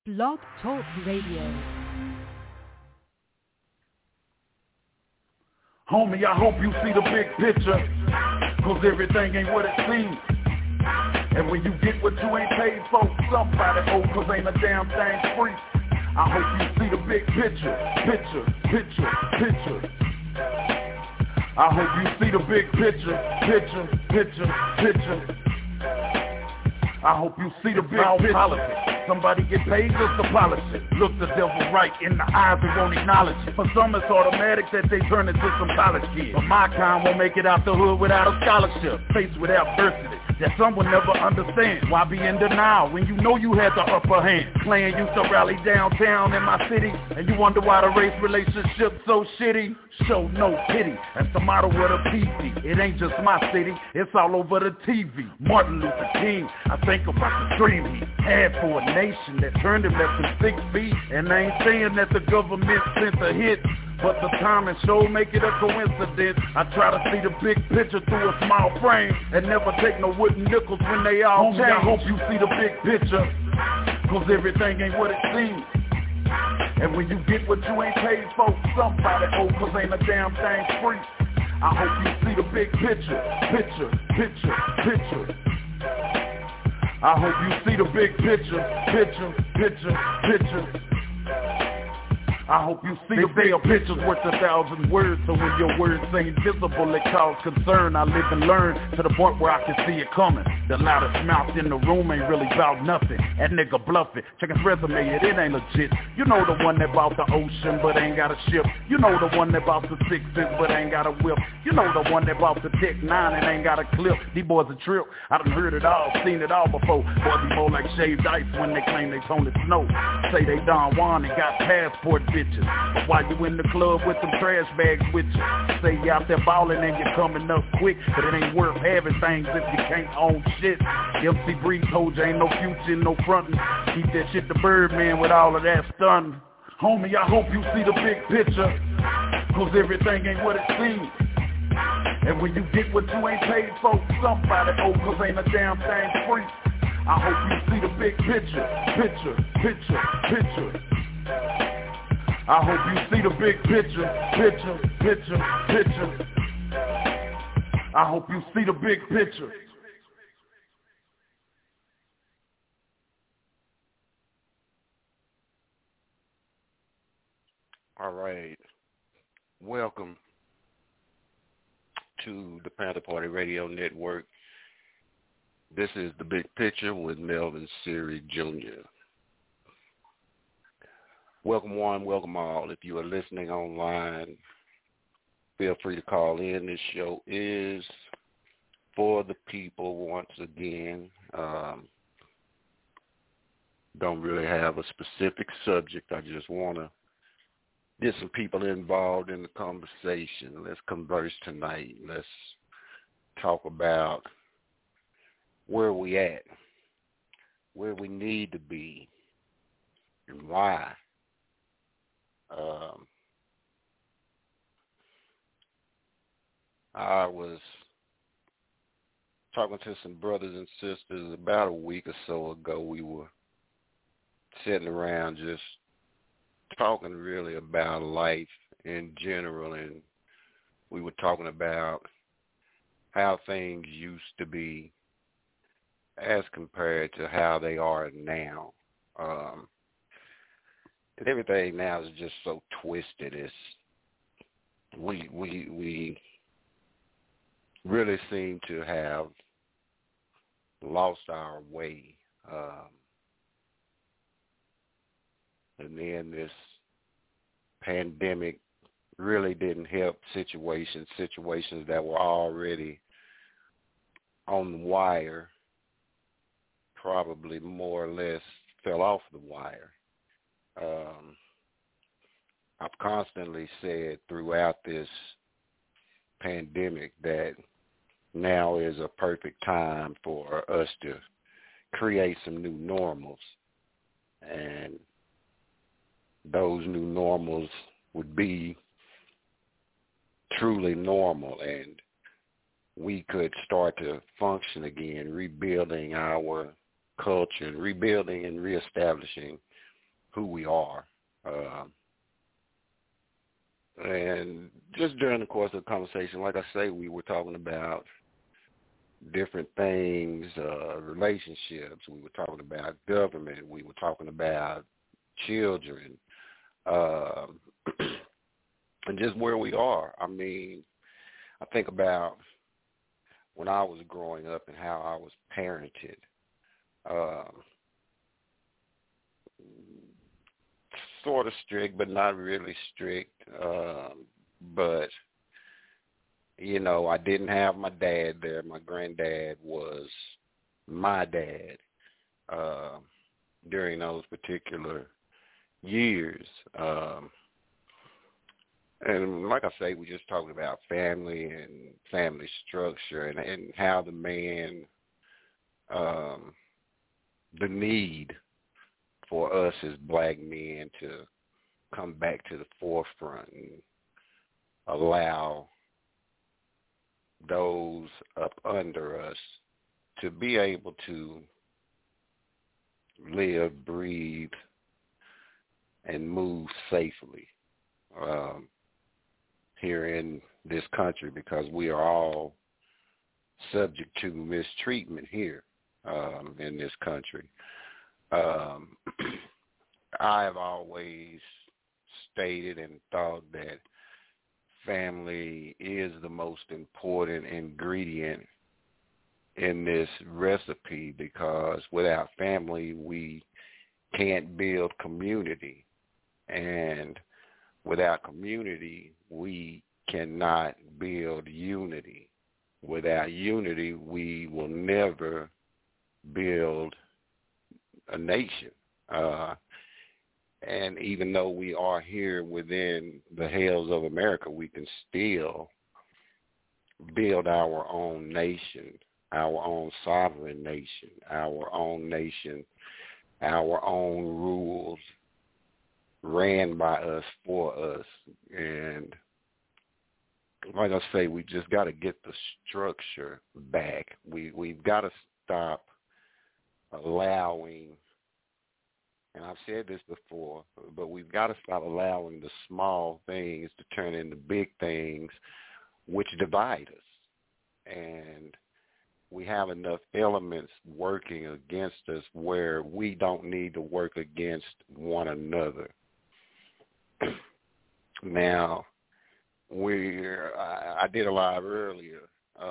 Blog Talk Radio. Homie, I hope you see the big picture, cause everything ain't what it seems. And when you get what you ain't paid for, somebody owe, cause ain't a damn thing free. I hope you see the big picture. I hope you see the big picture. I hope you see the big picture. Politics. Somebody get paid just to polish it. Look the devil right in the eyes and won't acknowledge it. For some it's automatic that they turn into some college kids. But my kind won't make it out the hood without a scholarship. Faced with adversity that some will never understand. Why be in denial when you know you had the upper hand? Playing used to rally downtown in my city, and you wonder why the race relationship's so shitty. Show no pity, that's the motto of the PC. It ain't just my city, it's all over the TV. Martin Luther King, I think about the dream he had for a nation that turned him less than 6 feet. And I ain't saying that the government sent a hit, but the time and show make it a coincidence. I try to see the big picture through a small frame and never take no wooden nickels when they all change. I hope you see the big picture, cause everything ain't what it seems. And when you get what you ain't paid for, somebody owe, cause ain't a damn thing free. I hope you see the big picture. I hope you see the big picture. I hope you see the big picture's worth 1,000 words. So when your words ain't visible, it cause concern. I live and learn to the point where I can see it coming. The loudest mouth in the room ain't really about nothing. That nigga bluffing. Check his resume, it ain't legit. You know the one that bought the ocean but ain't got a ship. You know the one that bought the sixes but ain't got a whip. You know the one that bought the Tech 9 and ain't got a clip. These boys a trip. I done heard it all, seen it all before. Boys be more like shaved ice when they claim they Tony Snow. Say they Don Juan and got passport bitches. But while you in the club with them trash bags with you, say you out there ballin' and you're coming up quick, but it ain't worth having things if you can't own shit. MC Breeze told you ain't no future in no frontin'. Keep that shit to Birdman with all of that stuntin'. Homie, I hope you see the big picture, cause everything ain't what it seems. And when you get what you ain't paid for, somebody owe, cause ain't a damn thing free. I hope you see the big picture. I hope you see the big picture. I hope you see the big picture. All right. Welcome to the Panther Party Radio Network. This is The Big Picture with Melvin Siri Jr. Welcome one, welcome all. If you are listening online, feel free to call in. This show is for the people once again. Don't really have a specific subject. I just want to get some people involved in the conversation. Let's converse tonight. Let's talk about where we at, where we need to be, and why. I was talking to some brothers and sisters about a week or so ago. We were sitting around just talking really about life in general, and we were talking about how things used to be as compared to how they are now. And everything now is just so twisted. It's we really seem to have lost our way. And then this pandemic really didn't help situations that were already on the wire, probably more or less fell off the wire. I've constantly said throughout this pandemic that now is a perfect time for us to create some new normals. And those new normals would be truly normal, and we could start to function again, rebuilding our culture and rebuilding and reestablishing who we are. And just during the course of the conversation, like I say, we were talking about different things, relationships. We were talking about government. We were talking about children, and just where we are. I mean, I think about when I was growing up and how I was parented. Sort of strict, but not really strict. But, you know, I didn't have my dad there. My granddad was my dad during those particular years. And like I say, we just talking about family and family structure and how the man, the need for us as black men to come back to the forefront and allow those up under us to be able to live, breathe, and move safely here in this country, because we are all subject to mistreatment here in this country. I have always stated and thought that family is the most important ingredient in this recipe, because without family, we can't build community. And without community, we cannot build unity. Without unity, we will never build a nation. And even though we are here within the hells of America, we can still build our own nation, our own sovereign nation, our own nation, our own rules ran by us, for us. And like I say, we just got to get the structure back. We've got to stop allowing, and I've said this before, but we've got to stop allowing the small things to turn into big things which divide us. And we have enough elements working against us where we don't need to work against one another. Now, I did a live earlier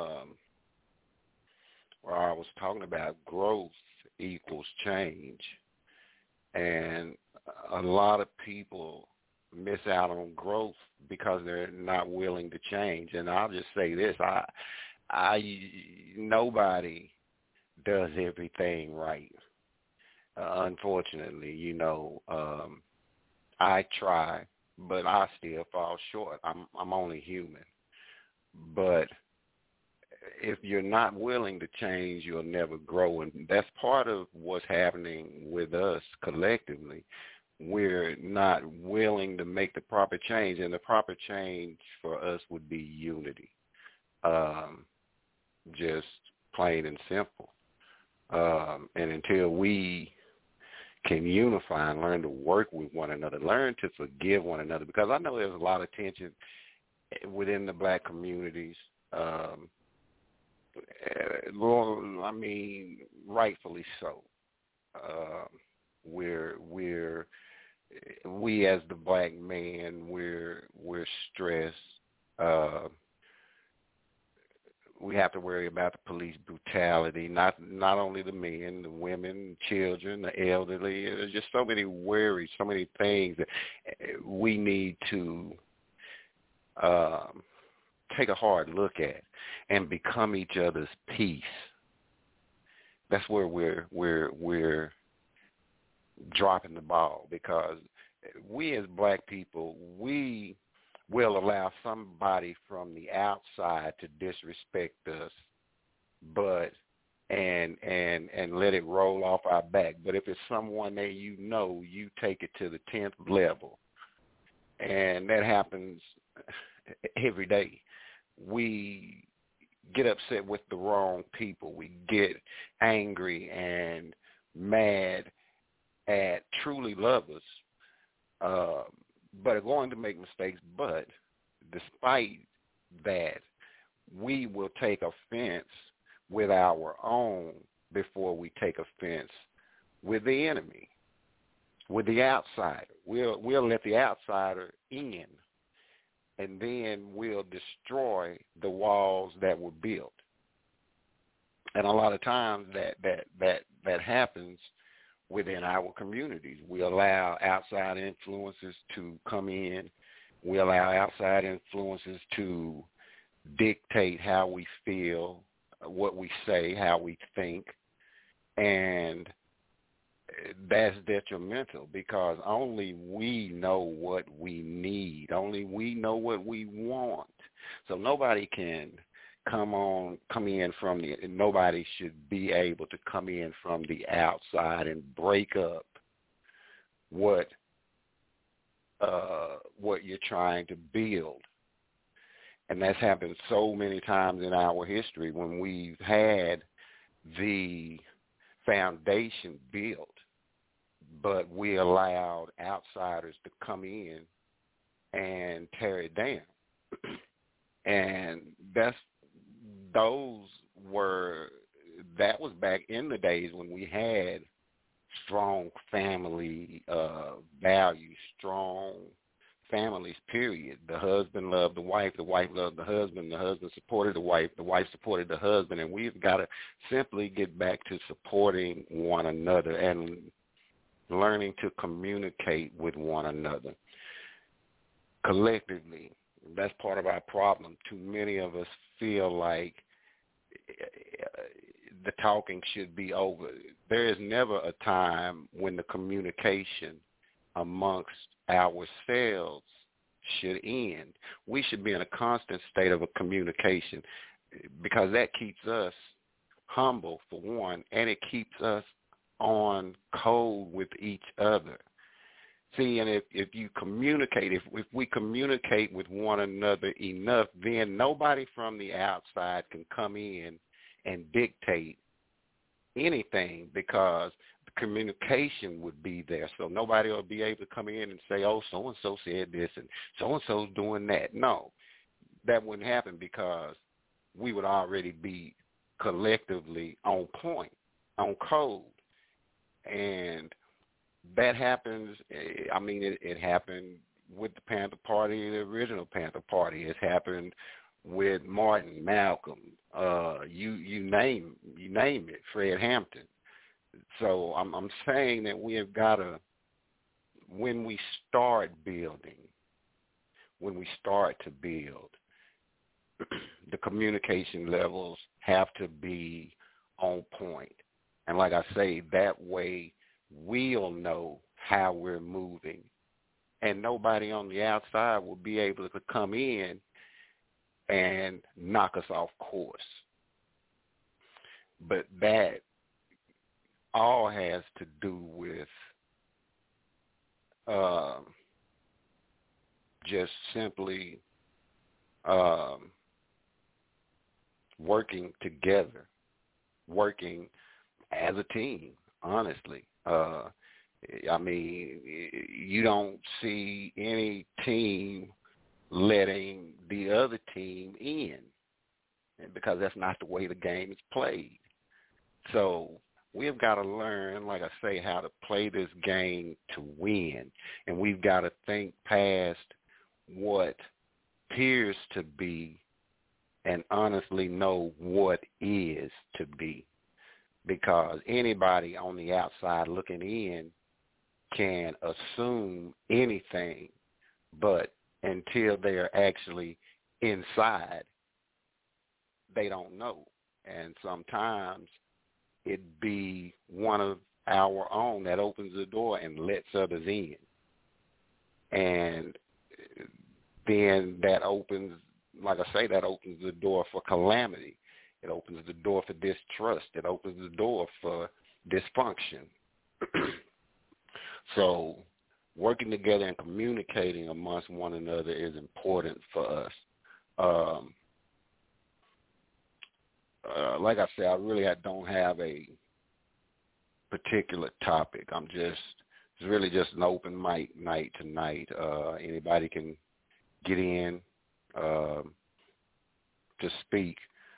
where I was talking about growth equals change. And a lot of people miss out on growth because they're not willing to change. And I'll just say this, nobody does everything right. Unfortunately, you know, I try, but I still fall short. I'm only human. But if you're not willing to change, you'll never grow. And that's part of what's happening with us collectively. We're not willing to make the proper change, and the proper change for us would be unity. Just plain and simple. And until we can unify and learn to work with one another, learn to forgive one another, because I know there's a lot of tension within the black communities. Well, I mean, rightfully so. We as the black man, we're stressed. We have to worry about the police brutality, not only the men, the women, children, the elderly. There's just so many worries, so many things that we need to take a hard look at and become each other's peace. That's where we're dropping the ball, because we as black people, we will allow somebody from the outside to disrespect us, and let it roll off our back. But if it's someone that you know, you take it to the 10th level, and that happens every day. We get upset with the wrong people. We get angry and mad at truly lovers, but are going to make mistakes. But despite that, we will take offense with our own before we take offense with the enemy, with the outsider. We'll let the outsider in, and then we'll destroy the walls that were built. And a lot of times that happens within our communities. We allow outside influences to come in. We allow outside influences to dictate how we feel, what we say, how we think, and that's detrimental because only we know what we need. Only we know what we want. So nobody can nobody should be able to come in from the outside and break up what you're trying to build. And that's happened so many times in our history when we've had the foundation built, but we allowed outsiders to come in and tear it down. And that was back in the days when we had strong family values, strong families, period. The husband loved the wife loved the husband supported the wife supported the husband, and we've got to simply get back to supporting one another and learning to communicate with one another collectively. That's part of our problem. Too many of us feel like the talking should be over. There is never a time when the communication amongst ourselves should end. We should be in a constant state of a communication because that keeps us humble, for one, and it keeps us on code with each other. See, and if you communicate, if we communicate with one another enough, then nobody from the outside can come in and dictate anything because the communication would be there. So nobody will be able to come in and say, oh, so-and-so said this and so-and-so's doing that. No, that wouldn't happen because we would already be collectively on point, on code. And that happens, I mean, it happened with the Panther Party, the original Panther Party. It's happened with Martin, Malcolm, you name it, Fred Hampton. So I'm saying that we have got to, when we start building, when we start to build, the communication levels have to be on point. And like I say, that way we'll know how we're moving, and nobody on the outside will be able to come in and knock us off course. But that all has to do with just simply working together, working as a team, honestly. I mean, you don't see any team letting the other team in because that's not the way the game is played. So we've got to learn, like I say, how to play this game to win. And we've got to think past what appears to be and honestly know what is to be. Because anybody on the outside looking in can assume anything, but until they're actually inside, they don't know. And sometimes it be one of our own that opens the door and lets others in. And then that opens, like I say, that opens the door for calamity. It opens the door for distrust. It opens the door for dysfunction. So working together and communicating amongst one another is important for us. Like I said, I don't have a particular topic. It's really just an open mic night tonight. Anybody can get in to speak.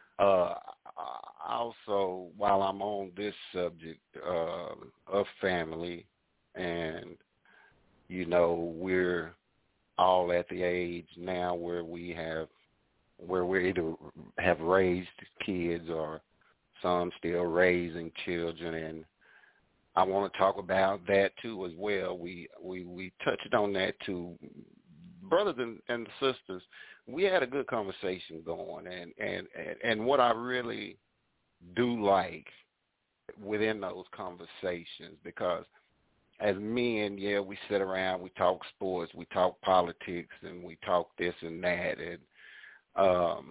Also, while I'm on this subject of family, and, you know, we're all at the age now where we either have raised kids or some still raising children, and I want to talk about that too as well. We touched on that too. Brothers and sisters, we had a good conversation going, and what I really do like within those conversations, because as men, yeah, we sit around, we talk sports, we talk politics, and we talk this and that, and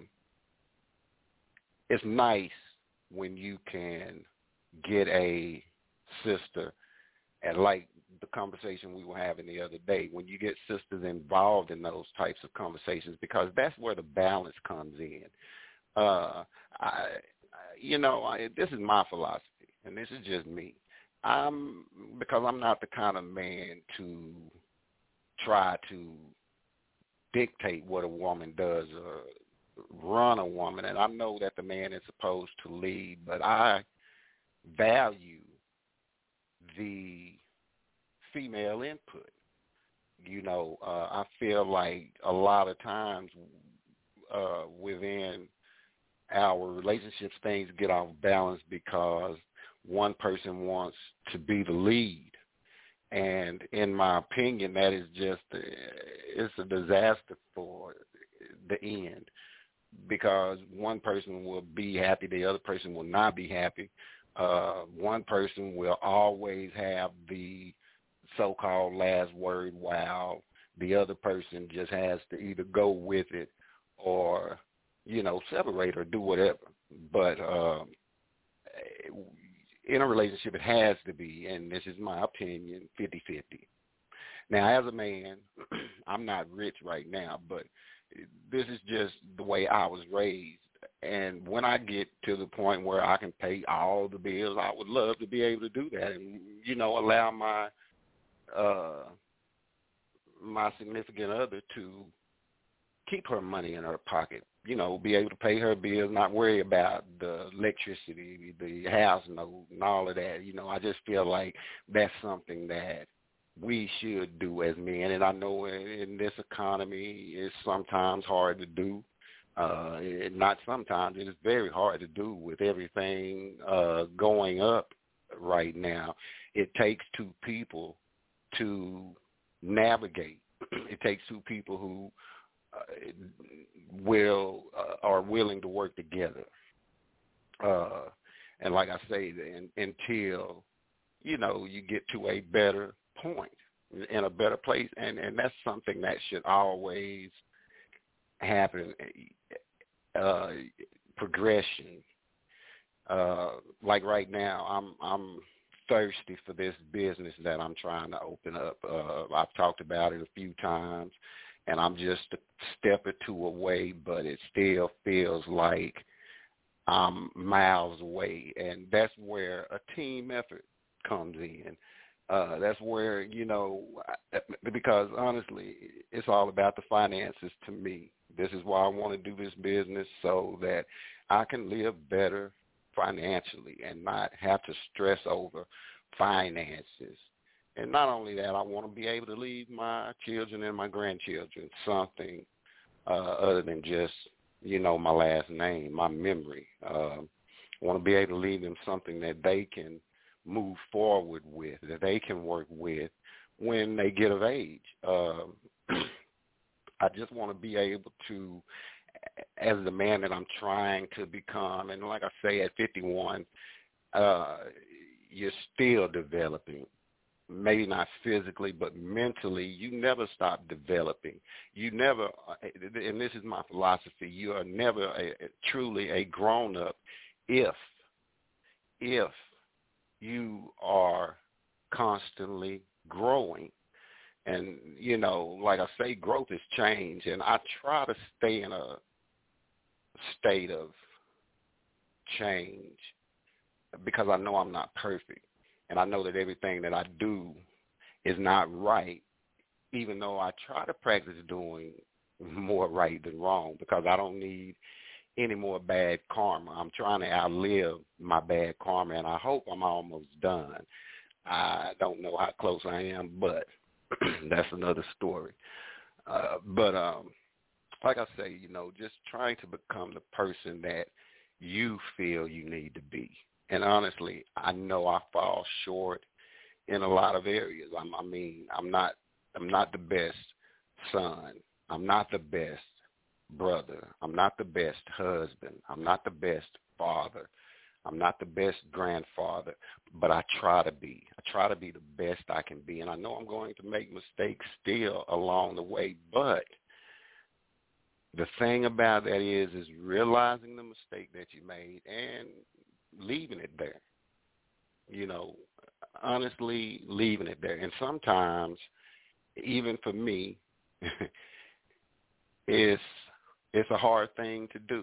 it's nice when you can get a sister, and like the conversation we were having the other day, when you get sisters involved in those types of conversations, because that's where the balance comes in. This is my philosophy, and this is just me. Because I'm not the kind of man to try to dictate what a woman does or run a woman, and I know that the man is supposed to lead, but I value the female input. I feel like a lot of times within our relationships, things get off balance because one person wants to be the lead. And in my opinion, that is it's a disaster for the end, because one person will be happy, the other person will not be happy. One person will always have the so-called last word, while the other person just has to either go with it or, separate or do whatever. But in a relationship, it has to be, and this is my opinion, 50-50. Now, as a man, I'm not rich right now, but this is just the way I was raised. And when I get to the point where I can pay all the bills, I would love to be able to do that and, allow my significant other to keep her money in her pocket, be able to pay her bills, not worry about the electricity, the house note, and all of that. I just feel like that's something that we should do as men. And I know in this economy, it's sometimes hard to do. Not sometimes, it is very hard to do with everything going up right now. It takes two people to navigate. It takes two people who are willing to work together. And like I say, until, you get to a better point, in a better place. And that's something that should always happen, progression. Like right now, I'm thirsty for this business that I'm trying to open up. I've talked about it a few times, and I'm just a step or two away, but it still feels like I'm miles away. And that's where a team effort comes in. That's where, because honestly, it's all about the finances to me. This is why I want to do this business, so that I can live better financially and not have to stress over finances. And not only that, I want to be able to leave my children and my grandchildren something other than just, my last name, my memory. I want to be able to leave them something that they can move forward with, that they can work with when they get of age. I just want to be able to, as the man that I'm trying to become, and like I say, at 51, you're still developing. Maybe not physically, but mentally, you never stop developing. You never, and this is my philosophy, you are never truly a grown-up if you are constantly growing. And, like I say, growth is change, and I try to stay in a state of change because I know I'm not perfect. and I know that everything that I do is not right, even though I try to practice doing more right than wrong, because I don't need any more bad karma. I'm trying to outlive my bad karma, and I hope I'm almost done. I don't know how close I am, but that's another story. But like I say, just trying to become the person that you feel you need to be. And honestly, I know I fall short in a lot of areas. I'm not the best son. I'm not the best brother. I'm not the best husband. I'm not the best father. I'm not the best grandfather, but I try to be. I try to be the best I can be, and I know I'm going to make mistakes still along the way, but the thing about that is realizing the mistake that you made and leaving it there. Honestly, leaving it there. And sometimes, even for me, it's a hard thing to do.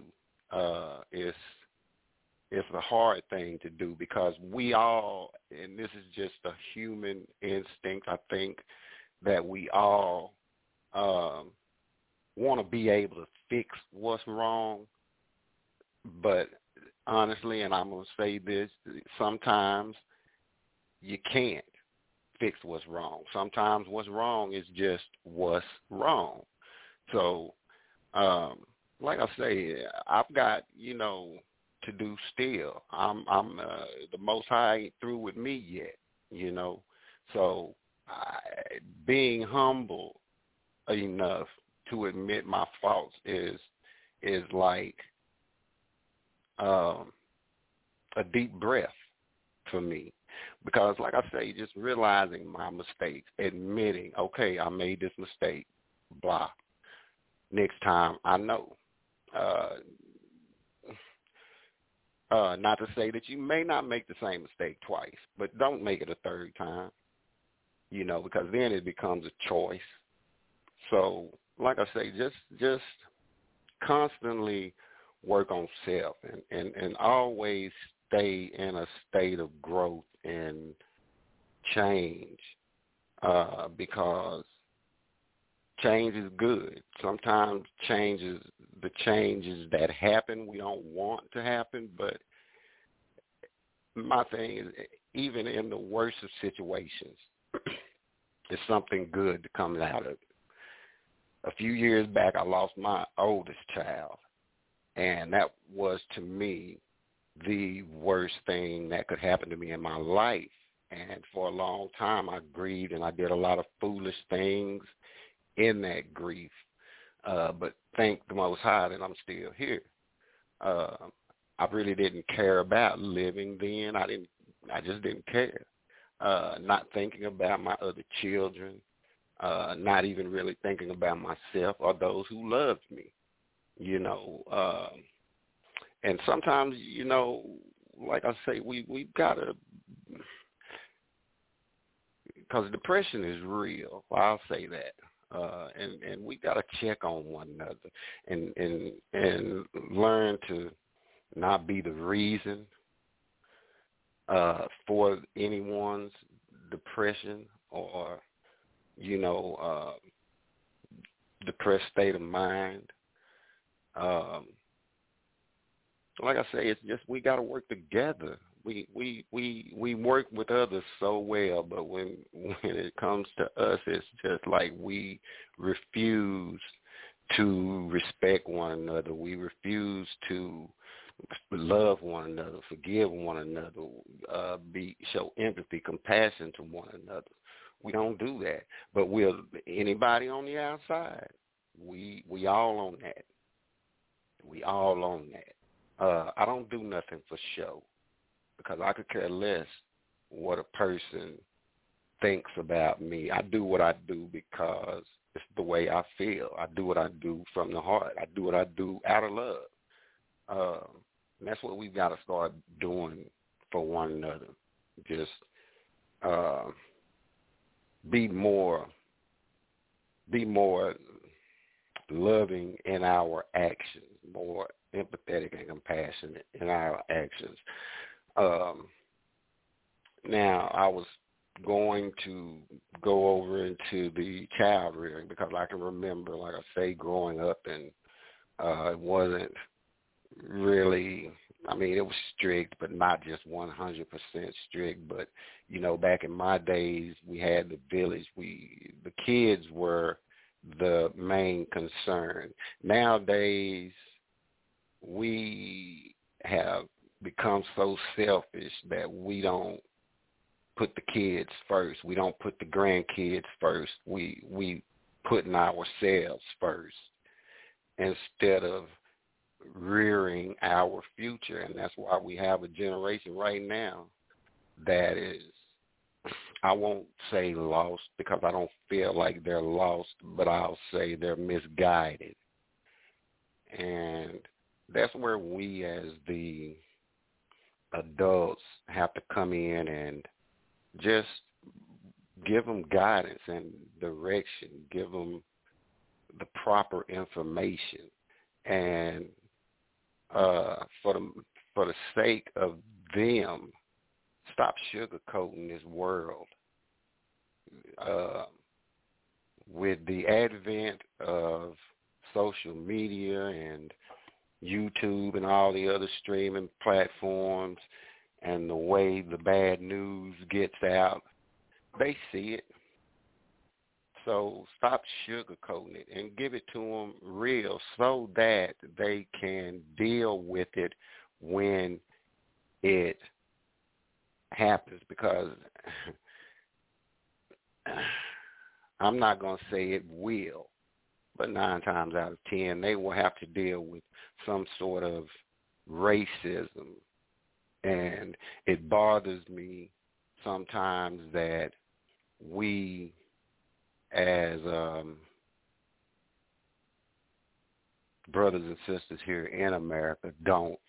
It's a hard thing to do because we all, and this is just a human instinct, I think, that we all want to be able to fix what's wrong. But honestly, and I'm going to say this, sometimes you can't fix what's wrong. Sometimes what's wrong is just what's wrong. So, like I say, I've got, to do still. I'm the Most High ain't through with me yet, So being humble enough to admit my faults is like a deep breath for me. Because, like I say, just realizing my mistakes, admitting, okay, I made this mistake, blah. Next time, I know. Not to say that you may not make the same mistake twice, but don't make it a third time, because then it becomes a choice. So, like I say, just constantly work on self and always stay in a state of growth and change, because change is good. Sometimes the changes that happen we don't want to happen, but my thing is, even in the worst of situations, there's something good that comes out of it. A few years back, I lost my oldest child, and that was, to me, the worst thing that could happen to me in my life. And for a long time, I grieved, and I did a lot of foolish things in that grief. But thank the Most High that I'm still here. I really didn't care about living then. I just didn't care. Not thinking about my other children, not even really thinking about myself or those who loved me, And sometimes, like I say, we've got to, because depression is real. I'll say that. And we got to check on one another and learn to not be the reason for anyone's depression or, depressed state of mind. Like I say, it's just we got to work together. We work with others so well, but when it comes to us, it's just like we refuse to respect one another. We refuse to love one another, forgive one another, show empathy, compassion to one another. We don't do that. But anybody on the outside, we all on that. We all on that. I don't do nothing for show, because I could care less what a person thinks about me. I do what I do because it's the way I feel. I do what I do from the heart. I do what I do out of love. And that's what we've got to start doing for one another. Just be more loving in our actions, more empathetic and compassionate in our actions. Now, I was going to go over into the child rearing because I can remember, like I say, growing up, and it wasn't really, I mean, it was strict, but not just 100% strict. But, you know, back in my days, we had the village. The kids were the main concern. Nowadays, we have become so selfish that we don't put the kids first. We don't put the grandkids first. We putting ourselves first instead of rearing our future. And that's why we have a generation right now that is, I won't say lost because I don't feel like they're lost, but I'll say they're misguided. And that's where we as the adults have to come in and just give them guidance and direction, give them the proper information. And for the sake of them, stop sugarcoating this world. With the advent of social media and YouTube and all the other streaming platforms and the way the bad news gets out, they see it. So stop sugarcoating it and give it to them real so that they can deal with it when it happens. Because I'm not going to say it will, but 9 times out of 10, they will have to deal with some sort of racism. And it bothers me sometimes that we as brothers and sisters here in America don't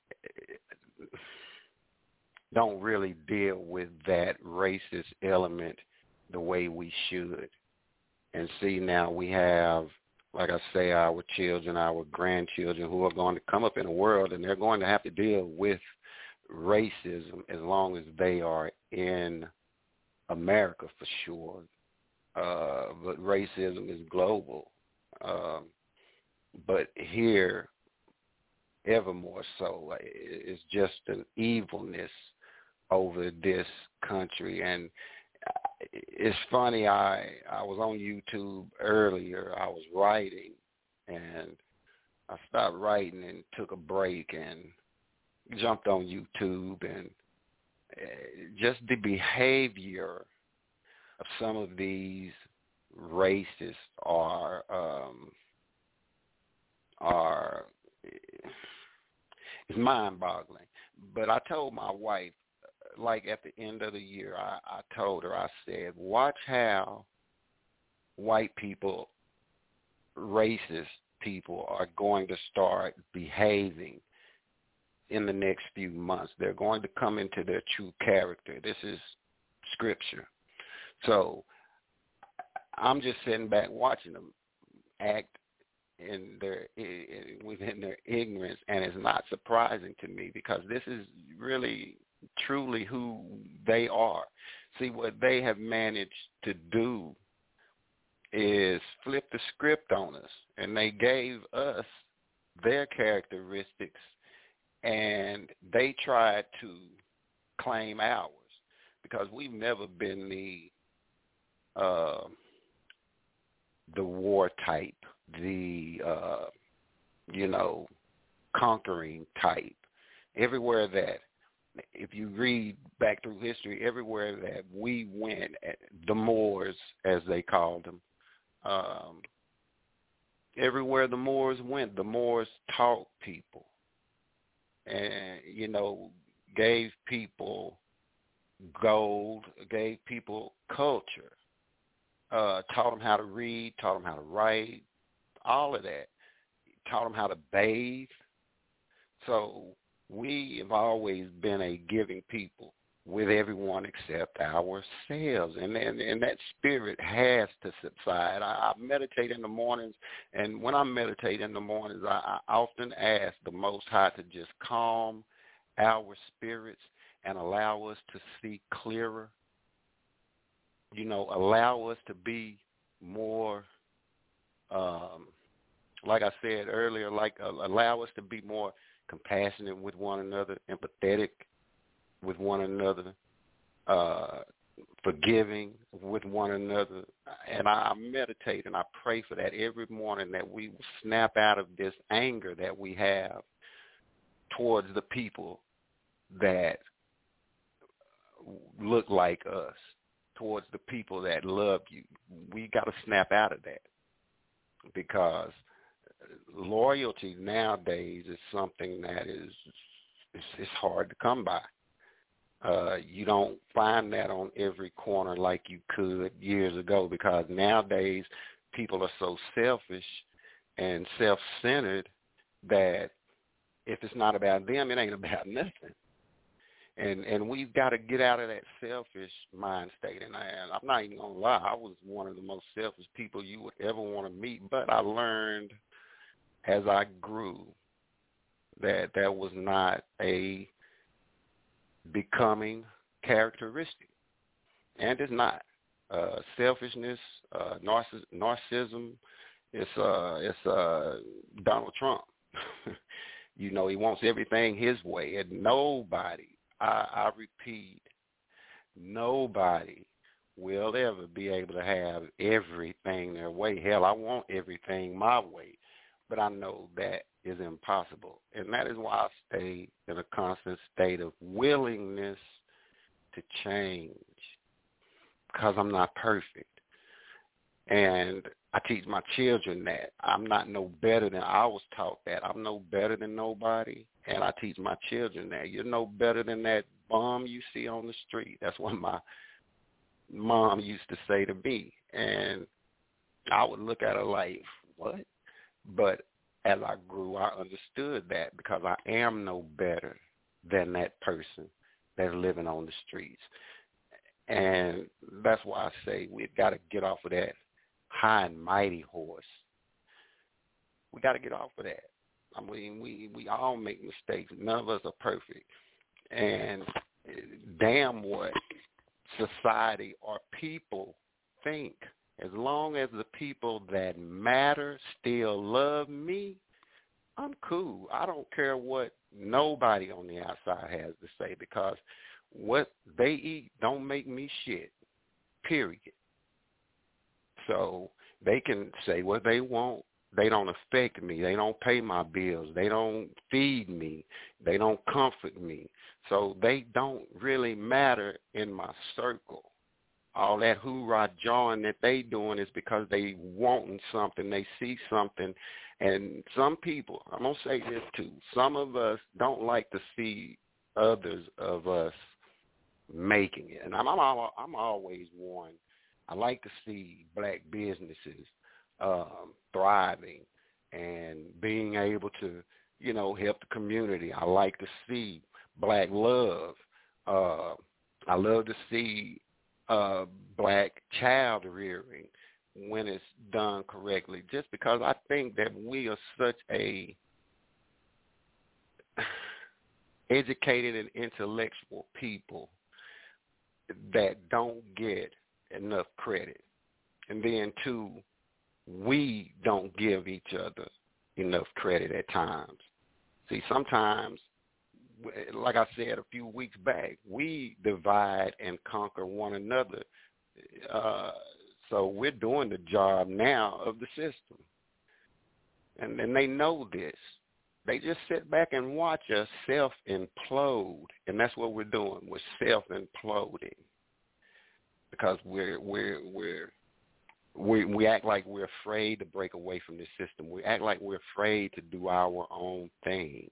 really deal with that racist element the way we should. And see, now we have, like I say, our children, our grandchildren who are going to come up in the world, and they're going to have to deal with racism as long as they are in America for sure. But racism is global. But here, ever more so, it's just an evilness over this country. And it's funny, I was on YouTube earlier. I was writing, and I stopped writing and took a break and jumped on YouTube, and just the behavior of some of these racists are it's mind-boggling. But I told my wife, like at the end of the year, I told her, I said, watch how white people, racist people, are going to start behaving in the next few months. They're going to come into their true character. This is scripture. So I'm just sitting back watching them act within their ignorance, and it's not surprising to me because this is really truly who they are. See, what they have managed to do is flip the script on us, and they gave us their characteristics, and they tried to claim ours because we've never been the war type, the conquering type. Everywhere that, if you read back through history, everywhere that we went, the Moors, as they called them, everywhere the Moors went, the Moors taught people and, gave people gold, gave people culture, taught them how to read, taught them how to write, all of that, taught them how to bathe. So we have always been a giving people with everyone except ourselves. And that spirit has to subside. I meditate in the mornings, and when I meditate in the mornings, I often ask the Most High to just calm our spirits and allow us to see clearer. Allow us to be more, like I said earlier, allow us to be more compassionate with one another, empathetic with one another, forgiving with one another. And I meditate and I pray for that every morning, that we will snap out of this anger that we have towards the people that look like us, towards the people that love you. We got to snap out of that, because loyalty nowadays is something that it's hard to come by. You don't find that on every corner like you could years ago, because nowadays people are so selfish and self-centered that if it's not about them, it ain't about nothing. And we've got to get out of that selfish mind state. And I'm not even going to lie, I was one of the most selfish people you would ever want to meet, but I learned as I grew that was not a becoming characteristic, and it's not. Selfishness, narcissism, it's Donald Trump. He wants everything his way, and nobody, I repeat, nobody will ever be able to have everything their way. Hell, I want everything my way, but I know that is impossible. And that is why I stay in a constant state of willingness to change, because I'm not perfect. And I teach my children that. I'm not no better than, I was taught that. I'm no better than nobody. And I teach my children that. You're no better than that bum you see on the street. That's what my mom used to say to me. And I would look at her like, what? But as I grew, I understood that, because I am no better than that person that's living on the streets. And that's why I say we've got to get off of that high and mighty horse. We got to get off of that. I mean, we all make mistakes. None of us are perfect. And damn what society or people think. As long as the people that matter still love me, I'm cool. I don't care what nobody on the outside has to say, because what they eat don't make me shit, period. So they can say what they want. They don't affect me. They don't pay my bills. They don't feed me. They don't comfort me. So they don't really matter in my circle. All that hoorah jawing that they doing is because they wanting something. They see something. And some people, I'm going to say this too, some of us don't like to see others of us making it. And I'm always one. I like to see black businesses thriving and being able to, help the community. I like to see black love. I love to see black child rearing when it's done correctly, just because I think that we are such a educated and intellectual people that don't get enough credit. And then, two, we don't give each other enough credit at times. See, sometimes, like I said a few weeks back, we divide and conquer one another. So we're doing the job now of the system. And they know this. They just sit back and watch us self-implode. And that's what we're doing. We're self-imploding. Because we act like we're afraid to break away from the system. We act like we're afraid to do our own thing,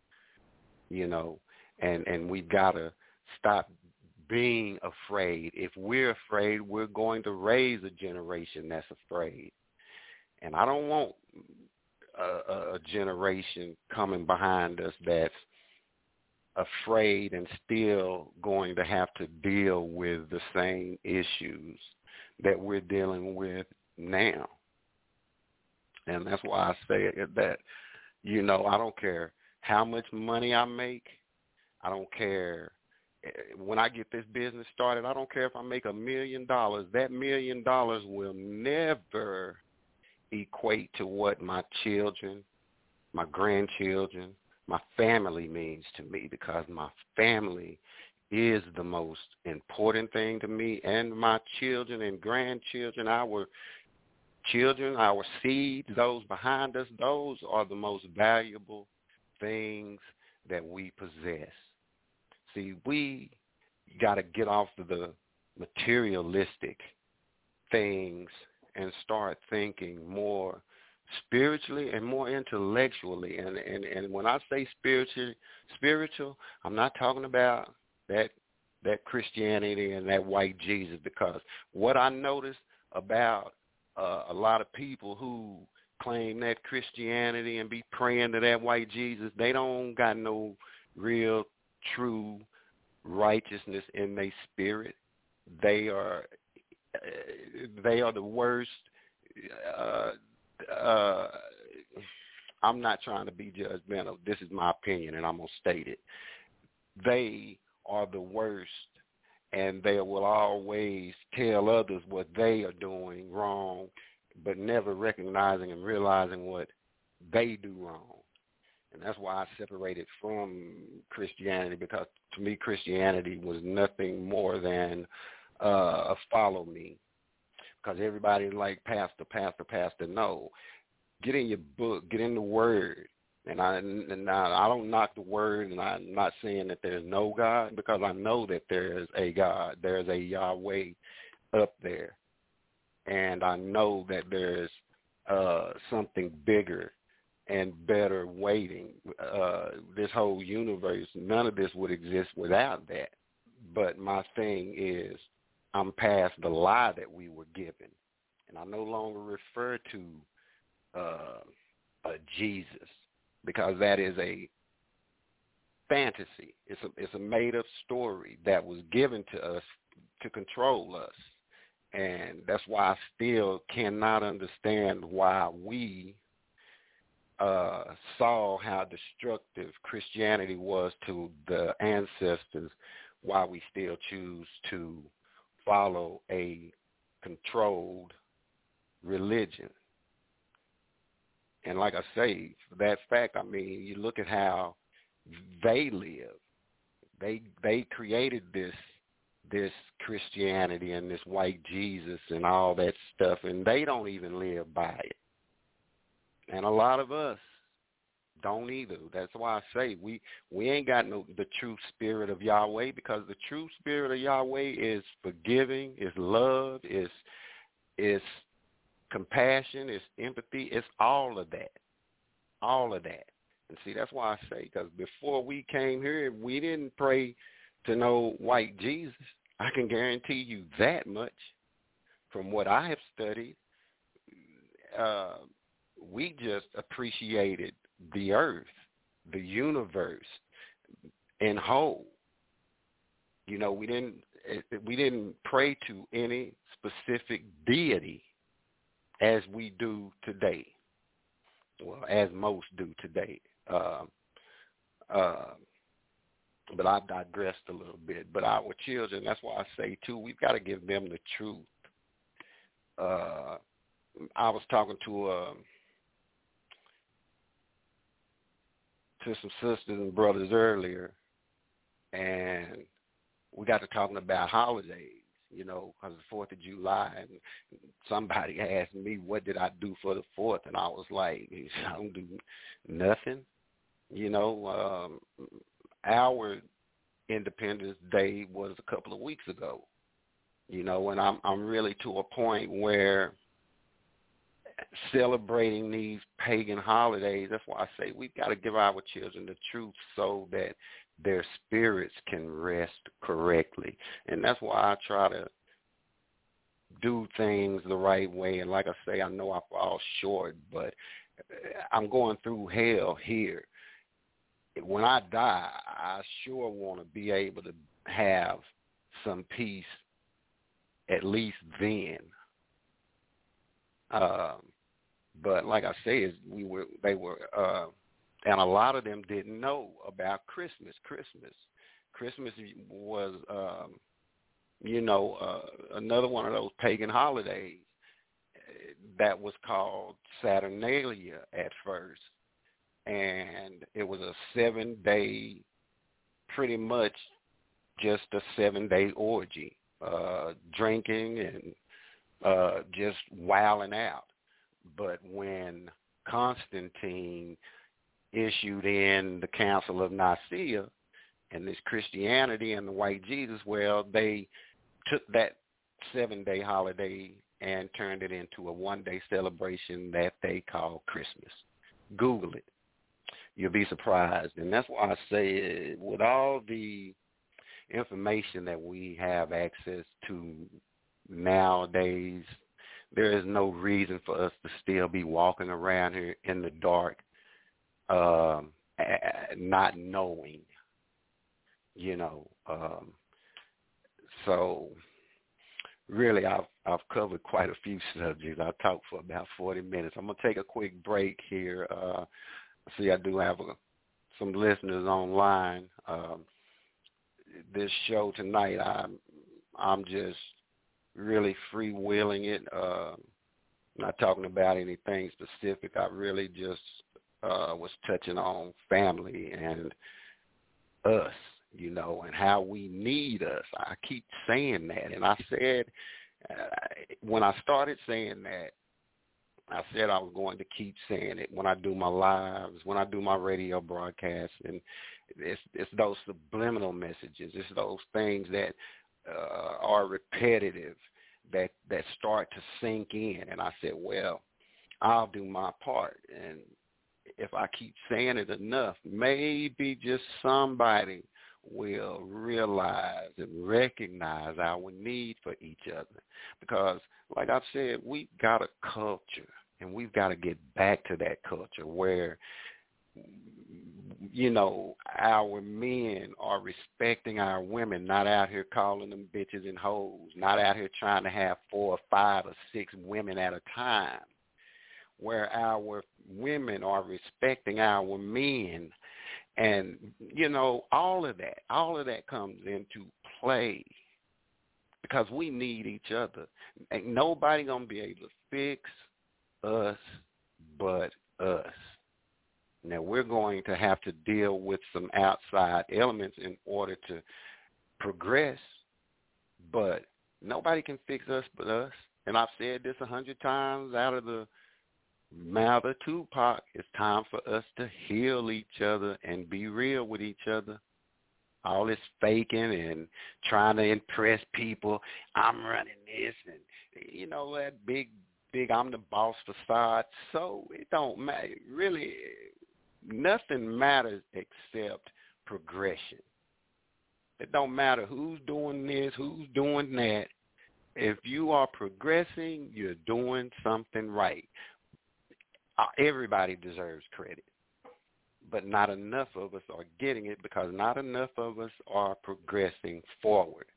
and we've got to stop being afraid. If we're afraid, we're going to raise a generation that's afraid. And I don't want a generation coming behind us that's afraid and still going to have to deal with the same issues that we're dealing with now. And that's why I say that, I don't care how much money I make. I don't care when I get this business started, I don't care if I make $1 million. That $1 million will never equate to what my children, my grandchildren, my family means to me, because my family is the most important thing to me, and my children and grandchildren, our children, our seeds, those behind us, those are the most valuable things that we possess. See, we got to get off of the materialistic things and start thinking more spiritually and more intellectually. And when I say spiritual, I'm not talking about that Christianity and that white Jesus, because what I noticed about a lot of people who claim that Christianity and be praying to that white Jesus, they don't got no real true righteousness in their spirit. They are the worst. I'm not trying to be judgmental. This is my opinion, and I'm going to state it. They are the worst, and they will always tell others what they are doing wrong, but never recognizing and realizing what they do wrong. And that's why I separated from Christianity, because to me Christianity was nothing more than a follow me. Because everybody like pastor. No, get in your book, get in the Word. And I don't knock the Word, and I'm not saying that there's no God, because I know that there is a God. There's a Yahweh up there. And I know that there's something bigger and better waiting. This whole universe, none of this would exist without that. But my thing is, I'm past the lie that we were given. And I no longer refer to a Jesus, because that is a fantasy. It's a made-up story that was given to us to control us. And that's why I still cannot understand why we saw how destructive Christianity was to the ancestors, why we still choose to follow a controlled religion. And like I say, for that fact, I mean, you look at how they live. They created this Christianity and this white Jesus and all that stuff, and they don't even live by it. And a lot of us don't either. That's why I say we ain't got the true spirit of Yahweh, because the true spirit of Yahweh is forgiving, is love, is compassion, is empathy, it's all of that. All of that. And see, that's why I say, because before we came here, we didn't pray to no white Jesus. I can guarantee you that much from what I have studied. We just appreciated the earth, the universe in whole. You know, we didn't pray to any specific deity as we do today. Well, as most do today. But I digressed a little bit. But our children, that's why I say, too, we've got to give them the truth. I was talking to some sisters and brothers earlier, and we got to talking about holidays, you know, because the 4th of July, and somebody asked me, what did I do for the 4th? And I was like, I don't do nothing. You know, our Independence Day was a couple of weeks ago, you know, and I'm really to a point where celebrating these pagan holidays, that's why I say we've got to give our children the truth so that their spirits can rest correctly. And that's why I try to do things the right way. And like I say, I know I fall short, but I'm going through hell here. When I die, I sure want to be able to have some peace at least then. But like I said, they were, and a lot of them didn't know about Christmas, Christmas was, another one of those pagan holidays that was called Saturnalia at first. And it was a 7-day, pretty much just a 7-day orgy, drinking and just wilding out. But when Constantine issued in the Council of Nicaea and this Christianity and the white Jesus, well, they took that 7-day holiday and turned it into a 1-day celebration that they call Christmas. Google it. You'll be surprised. And that's why I say with all the information that we have access to nowadays, there is no reason for us to still be walking around here in the dark, not knowing, So really, I've covered quite a few subjects. I talked for about 40 minutes. I'm going to take a quick break here. See, I do have some listeners online. This show tonight, I'm just really freewheeling it. Not talking about anything specific. I really just was touching on family and us, and how we need us. I keep saying that. And I said, when I started saying that, I said I was going to keep saying it when I do my lives, when I do my radio broadcasts, and it's those subliminal messages. It's those things that are repetitive that start to sink in. And I said, well, I'll do my part. And if I keep saying it enough, maybe just somebody will realize and recognize our need for each other. Because, like I've said, we've got a culture, and we've got to get back to that culture where, our men are respecting our women, not out here calling them bitches and hoes, not out here trying to have 4 or 5 or 6 women at a time, where our women are respecting our men. And, all of that comes into play because we need each other. Ain't nobody going to be able to fix us but us. Now, we're going to have to deal with some outside elements in order to progress, but nobody can fix us but us. And I've said this 100 times out of the mouth of Tupac. It's time for us to heal each other and be real with each other. All this faking and trying to impress people. I'm running this and, that big I'm the boss facade. So it don't matter. Really, nothing matters except progression. It don't matter who's doing this, who's doing that. If you are progressing, you're doing something right. Everybody deserves credit, but not enough of us are getting it because not enough of us are progressing forward.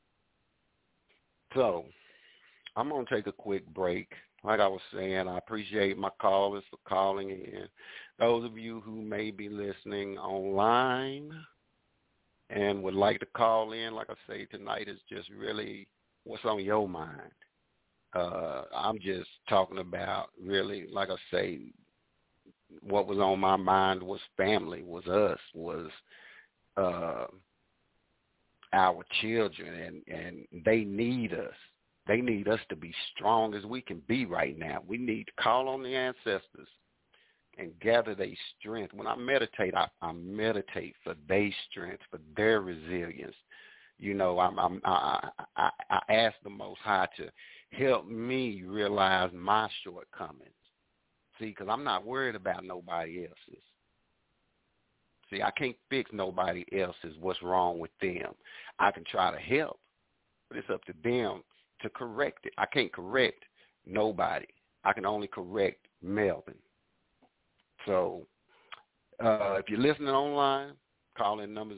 So I'm going to take a quick break. Like I was saying, I appreciate my callers for calling in. Those of you who may be listening online and would like to call in, like I say, tonight is just really what's on your mind. I'm just talking about really, like I say, what was on my mind was family, was us, was our children, and they need us. They need us to be strong as we can be right now. We need to call on the ancestors and gather their strength. When I meditate, I meditate for their strength, for their resilience. I ask the Most High to help me realize my shortcomings. See, because I'm not worried about nobody else's. See, I can't fix nobody else's what's wrong with them. I can try to help, but it's up to them to correct it. I can't correct nobody. I can only correct Melvin. So if you're listening online, call in numbers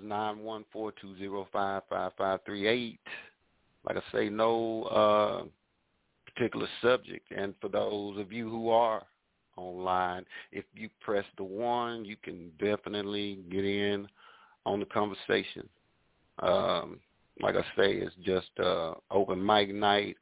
914-205-5538. Like I say, no particular subject. And for those of you who are online, if you press the 1, you can definitely get in on the conversation. Like I say, it's just open mic night.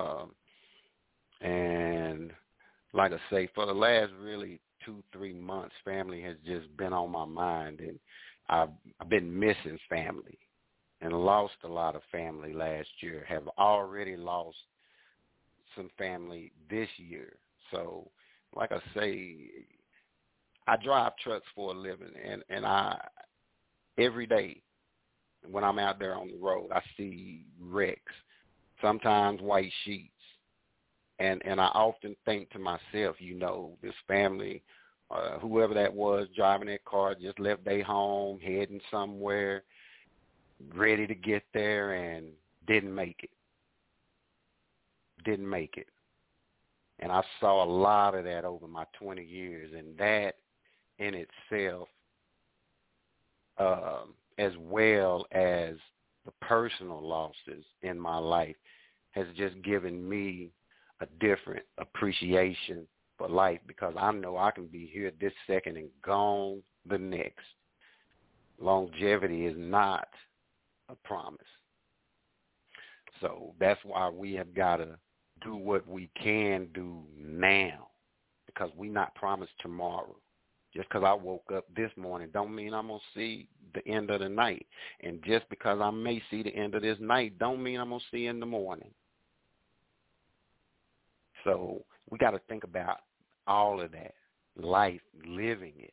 And like I say, for the last really 2-3 months, family has just been on my mind. And I've been missing family and lost a lot of family last year, have already lost some family this year. So, like I say, I drive trucks for a living, and I every day when I'm out there on the road, I see wrecks, sometimes white sheets, and I often think to myself, this family, whoever that was driving that car, just left their home, heading somewhere, ready to get there, and didn't make it. And I saw a lot of that over my 20 years, and that in itself, as well as the personal losses in my life, has just given me a different appreciation for life, because I know I can be here this second and gone the next. Longevity is not a promise. So that's why we have got to do what we can do now, because we're not promised tomorrow. Just because I woke up this morning don't mean I'm going to see the end of the night. And just because I may see the end of this night don't mean I'm going to see in the morning. So we got to think about all of that. Life, living it.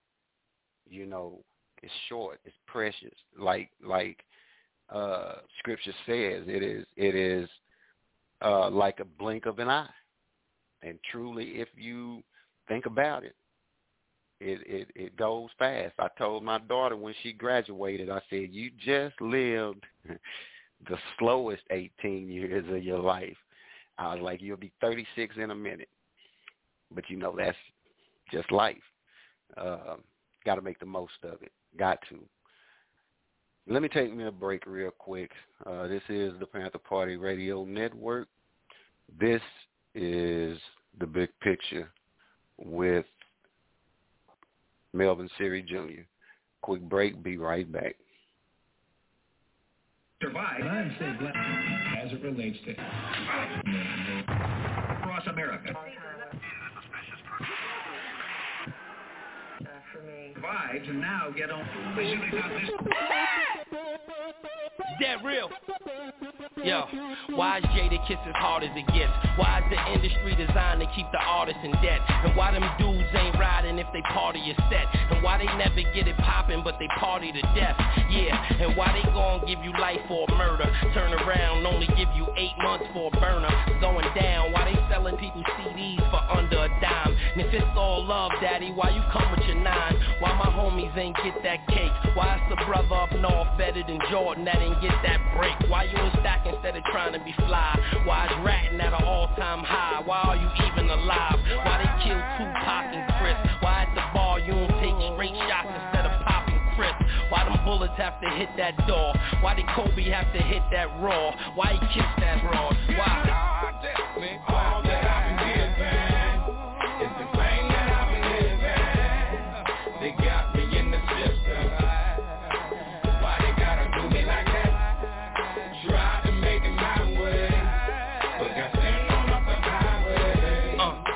It's short. It's precious. Like Scripture says, it is like a blink of an eye. And truly, if you think about it, it goes fast. I told my daughter when she graduated, I said, you just lived the slowest 18 years of your life. I was like, you'll be 36 in a minute. But that's just life. Got to make the most of it. Got to. Let me take me a break real quick. This is the Panther Party Radio Network. This is The Big Picture with Melvin Siri Jr. Quick break. Be right back. Survive as it relates to across America. Survives and now get on. That real. Yo, why is Jada Kiss as hard as it gets? Why is the industry designed to keep the artists in debt? And why them dudes ain't riding if they party is set? And why they never get it poppin' but they party to death? Yeah, and why they gon' give you life for a murder? Turn around, only give you 8 months for a burner. Going down, why they selling people CDs for under a dime? And if it's all love, daddy, why you come with your 9? Why my homies ain't get that cake? Why it's the brother up north better than Jordan that didn't get that break? Why you ain't stacking instead of trying to be fly? Why is ratting at an all-time high? Why are you even alive? Why they kill Tupac and Chris? Why at the bar you don't take straight shots instead of popping Chris? Why them bullets have to hit that door? Why did Kobe have to hit that raw? Why he kissed that broad? Why? All that I've been giving is the pain that I've been living. They got me in the system. Why they gotta do me like that? Try to make it my way, but got sent on up the highway.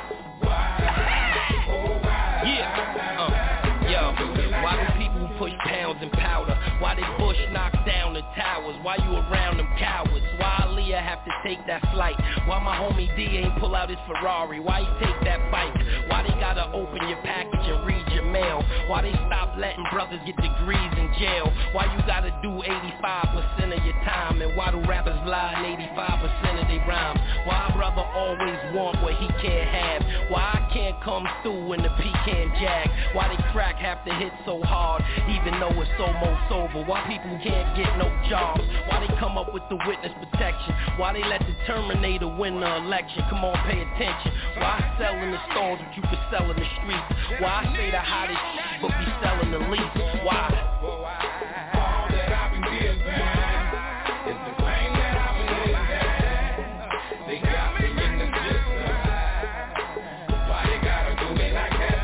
Why? Oh, why? Yeah. Yo, why do people push pounds and powder? Why they Bush knock down the towers? Why you around them cowards? Why Aaliyah have to take that flight? Why my homie D ain't pull out his Ferrari? Why he take that bike? Why they gotta open your package and read your mail? Why they stop letting brothers get degrees in jail? Why you gotta do 85% of your time? And why do rappers lie in 85% of their rhymes? Why brother always want what he can't have? Why I can't come through in the pecan jag? Why they crack have to hit so hard even though it's almost over? Why people can't get no jobs? Why they come up with the witness protection? Why they let the Terminator win the election? Come on, pay attention. Why I sell in the stores what you can sell in the streets? Why I say the hottest shit but be selling the least? Why? All that I've been giving is the pain that I've been living. They got me in the system. Why they gotta do me like that?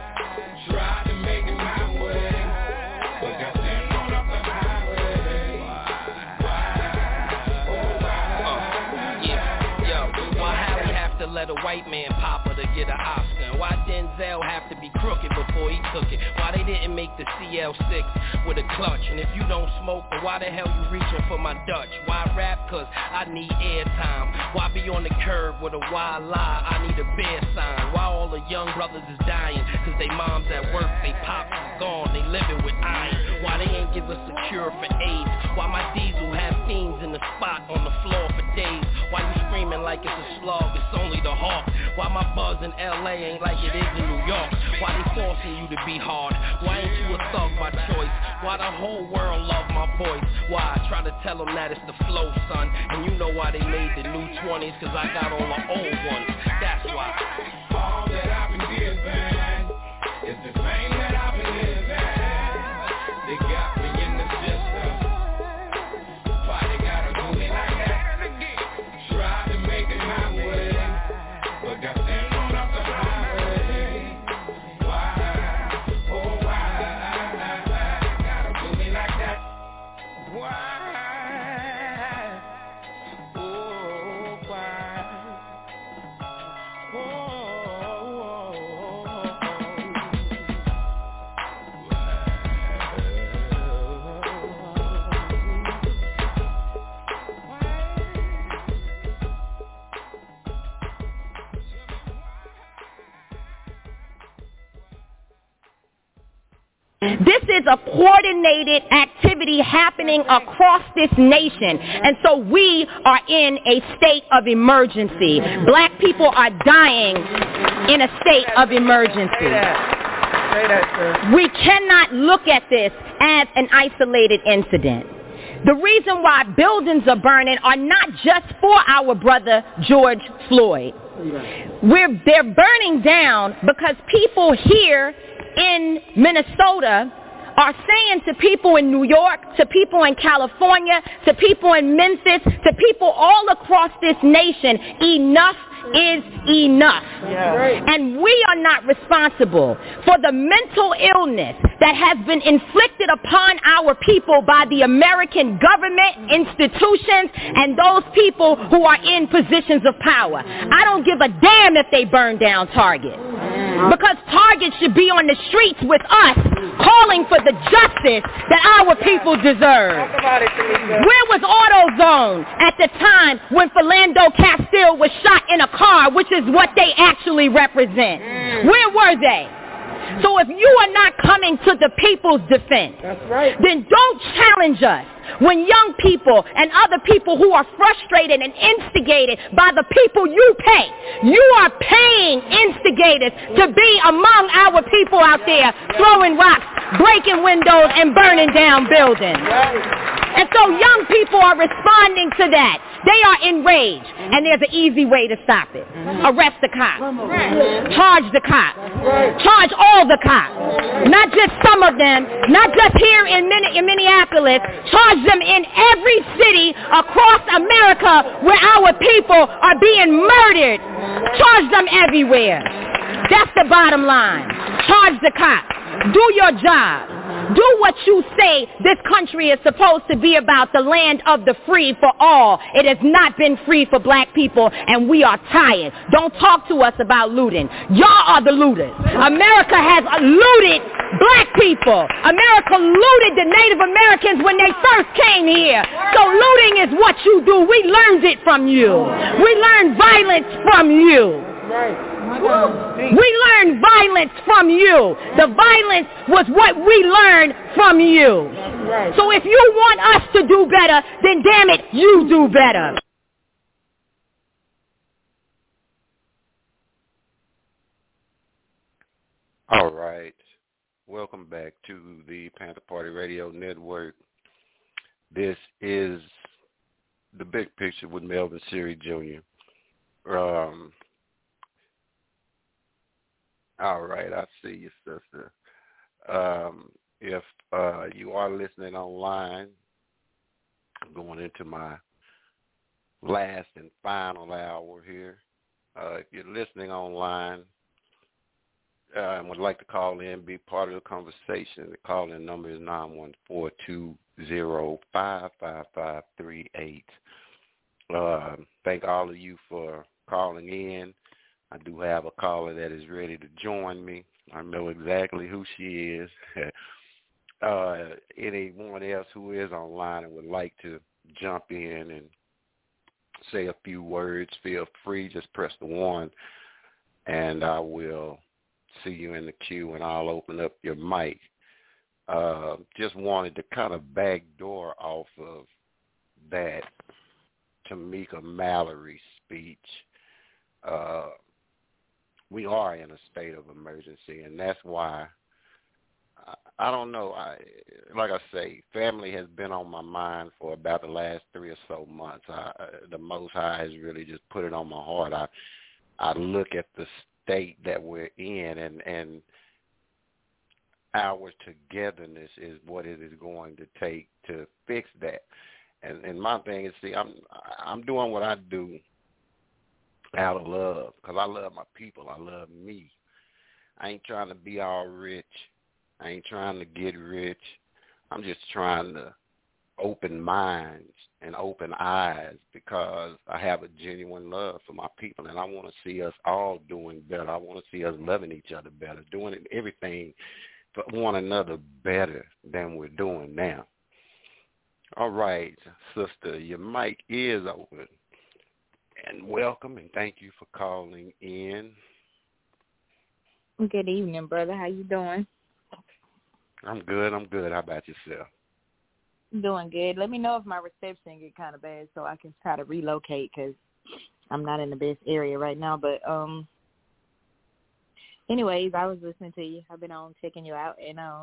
Try to make it my way, but got sent on up the highway. white man Papa to get an Oscar? And why Denzel have to be crooked before he took it? Why they didn't make the CL6 with a clutch? And if you don't smoke, then why the hell you reaching for my Dutch? Why rap? Cause I need airtime. Why be on the curb with a wild lie? I need a bear sign. Why all the young brothers is dying? Cause they moms at work, they pops is gone, they living with iron. Why they ain't give us a cure for AIDS? Why my diesel have fiends in the spot on the floor for days? Why you screaming like it's a slug, it's only the hawk? Why my buzz in LA ain't like it is in New York? Why they forcing you to be hard? Why ain't you a thug by choice? Why the whole world love my voice? Why I try to tell them that it's the flow, son? And you know why they made the new 20s, cause I got all the old ones. That's why. All that I've been given is the fame that I've been living. They got me in the system. Why they gotta do me like that? Try to make it my way, but got them on up the highway. Why, oh why, gotta do me like that? Why? This is a coordinated activity happening across this nation, and so we are in a state of emergency. Black people are dying in a state of emergency. Say that, sir. We cannot look at this as an isolated incident. The reason why buildings are burning are not just for our brother George Floyd. They're burning down because people here in Minnesota are saying to people in New York, to people in California, to people in Memphis, to people all across this nation, enough is enough. Yeah. And we are not responsible for the mental illness that has been inflicted upon our people by the American government, institutions, and those people who are in positions of power. I don't give a damn if they burn down Target, because Target should be on the streets with us, calling for the justice that our people deserve. Talk about it, Tamika. Where was AutoZone at the time when Philando Castile was shot in a car, which is what they actually represent? Where were they? So if you are not coming to the people's defense, That's right. then don't challenge us when young people and other people who are frustrated and instigated by the people you pay. You are paying instigators to be among our people out there throwing rocks, breaking windows, and burning down buildings. And so young people are responding to that. They are enraged, and there's an easy way to stop it. Arrest the cop. Charge the cop. Charge all the cops. Not just some of them, not just here in Minneapolis. Charge them in every city across America where our people are being murdered. Charge them everywhere. That's the bottom line. Charge the cops. Do your job. Do what you say this country is supposed to be about, the land of the free for all. It has not been free for black people, and we are tired. Don't talk to us about looting. Y'all are the looters. America has looted black people. America looted the Native Americans when they first came here. So looting is what you do. We learned it from you. We learned violence from you. We learned violence from you. The violence was what we learned from you. So if you want us to do better, then damn it, you do better. All right. Welcome back to the Panther Party Radio Network. This is The Big Picture with Melvin Siri Jr. All right, I see you, sister. If you are listening online, I'm going into my last and final hour here. If you're listening online and would like to call in, be part of the conversation, the call-in number is 914-205-5538. Thank all of you for calling in. I do have a caller that is ready to join me. I know exactly who she is. Anyone else who is online and would like to jump in and say a few words, feel free. Just press the 1, and I will see you in the queue, and I'll open up your mic. Just wanted to kind of backdoor off of that Tamika Mallory speech. We are in a state of emergency, and that's why I don't know. Like I say, family has been on my mind for about the last 3 or so months. The Most High has really just put it on my heart. I look at the state that we're in, and our togetherness is what it is going to take to fix that. And my thing is, see, I'm doing what I do out of love, because I love my people. I love me. I ain't trying to be all rich. I ain't trying to get rich. I'm just trying to open minds and open eyes, because I have a genuine love for my people, and I want to see us all doing better. I want to see us loving each other better, doing everything for one another better than we're doing now. All right, sister, your mic is open. And welcome, and thank you for calling in. Good evening, brother. How you doing? I'm good. How about yourself? Doing good. Let me know if my reception get kind of bad so I can try to relocate, because I'm not in the best area right now. But anyways, I was listening to you. I've been on checking you out, and I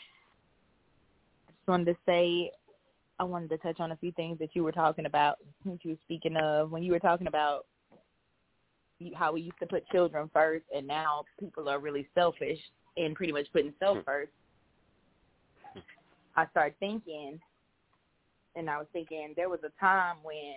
just wanted to say I wanted to touch on a few things that you were talking about, that you were speaking of, when you were talking about how we used to put children first, and now people are really selfish and pretty much putting self first. I started thinking, and I was thinking there was a time when,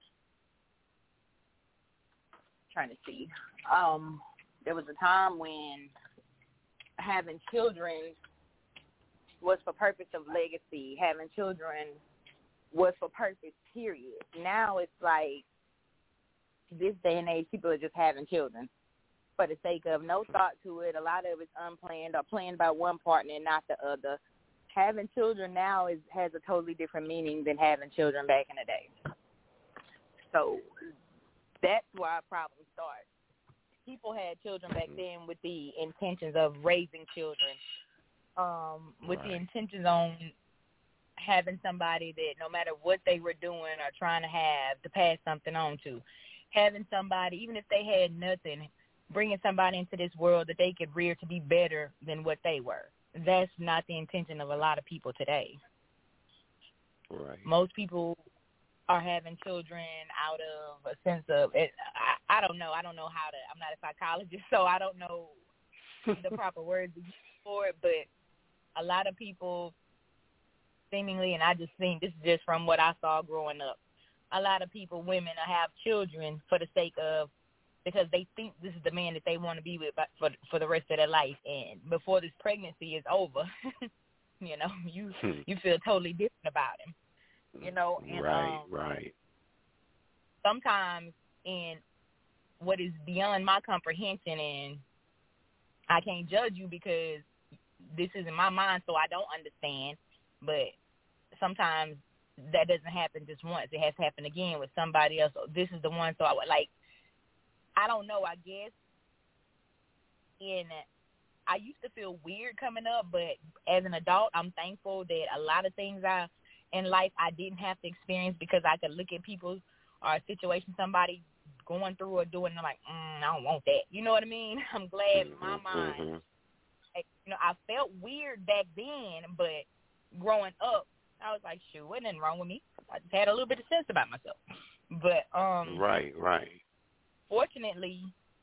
there was a time when having children was for purpose of legacy. Having children was for purpose, period. Now it's like, this day and age, people are just having children for the sake of no thought to it. A lot of it's unplanned or planned by one partner and not the other. Having children now has a totally different meaning than having children back in the day. So that's where our problem starts. People had children back then with the intentions of raising children, with the intentions on having somebody that no matter what they were doing or trying to have, to pass something on to. Having somebody, even if they had nothing, bringing somebody into this world that they could rear to be better than what they were. That's not the intention of a lot of people today. Right. Most people are having children out of a sense of, I don't know how to, I'm not a psychologist, so I don't know the proper words for it, but a lot of people seemingly, and I just think this is just from what I saw growing up, a lot of people, women, have children for the sake of, because they think this is the man that they want to be with for the rest of their life. And before this pregnancy is over, you feel totally different about him, And, right. Sometimes in what is beyond my comprehension, and I can't judge you because this isn't my mind, so I don't understand, but sometimes that doesn't happen just once. It has to happen again with somebody else. So this is the one. So I don't know, I guess. I used to feel weird coming up, but as an adult, I'm thankful that a lot of things in life I didn't have to experience, because I could look at people or a situation somebody going through or doing, and I'm like, I don't want that. You know what I mean? I'm glad my mind, I felt weird back then, but growing up, I was like, shoot, wasn't nothing wrong with me. I just had a little bit of sense about myself. But right. Fortunately,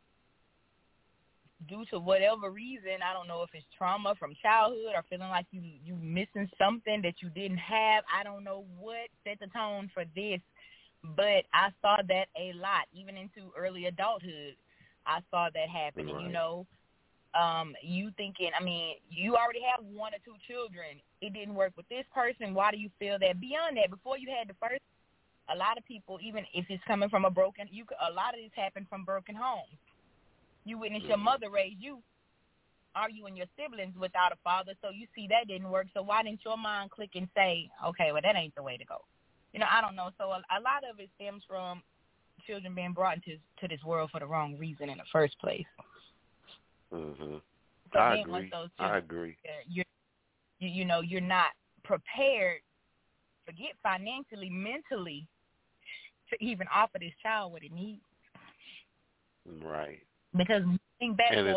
due to whatever reason, I don't know if it's trauma from childhood or feeling like you missing something that you didn't have. I don't know what set the tone for this, but I saw that a lot, even into early adulthood. I saw that happening. Right. You thinking, you already have one or two children. It didn't work with this person. Why do you feel that? Beyond that, before you had the first, a lot of people, even if it's coming from a lot of this happened from broken homes. You witnessed your mother raise you, or you and your siblings without a father, so you see that didn't work. So why didn't your mind click and say, okay, well, that ain't the way to go? You know, I don't know. So a lot of it stems from children being brought into this world for the wrong reason in the first place. Mhm. So I then agree. once those I children, agree. You're not prepared, forget financially, mentally, to even offer this child what it needs. Right. Because think back And for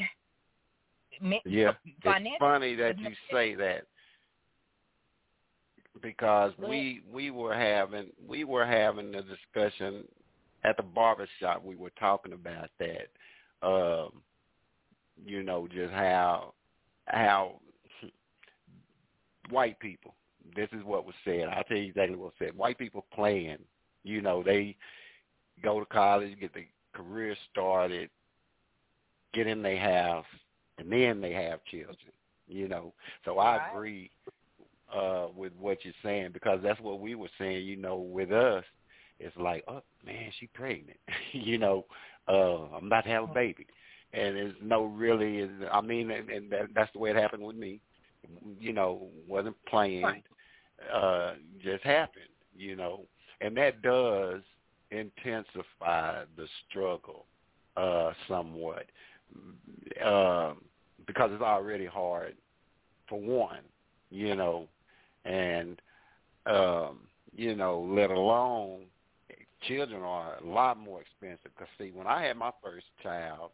it's funny that you say that, because we were having a discussion at the barbershop. We were talking about that. You know, just how white people, this is what was said. I'll tell you exactly what was said. White people playing, you know, they go to college, get their career started, get in their house, and then they have children, you know. So I agree with what you're saying, because that's what we were saying, you know, with us. It's like, oh, man, she pregnant. You know, I'm about to have a baby. And there's no really, I mean, and that's the way it happened with me. You know, wasn't planned, just happened, you know. And that does intensify the struggle somewhat, because it's already hard for one, you know, and, you know, let alone children are a lot more expensive. Because, see, when I had my first child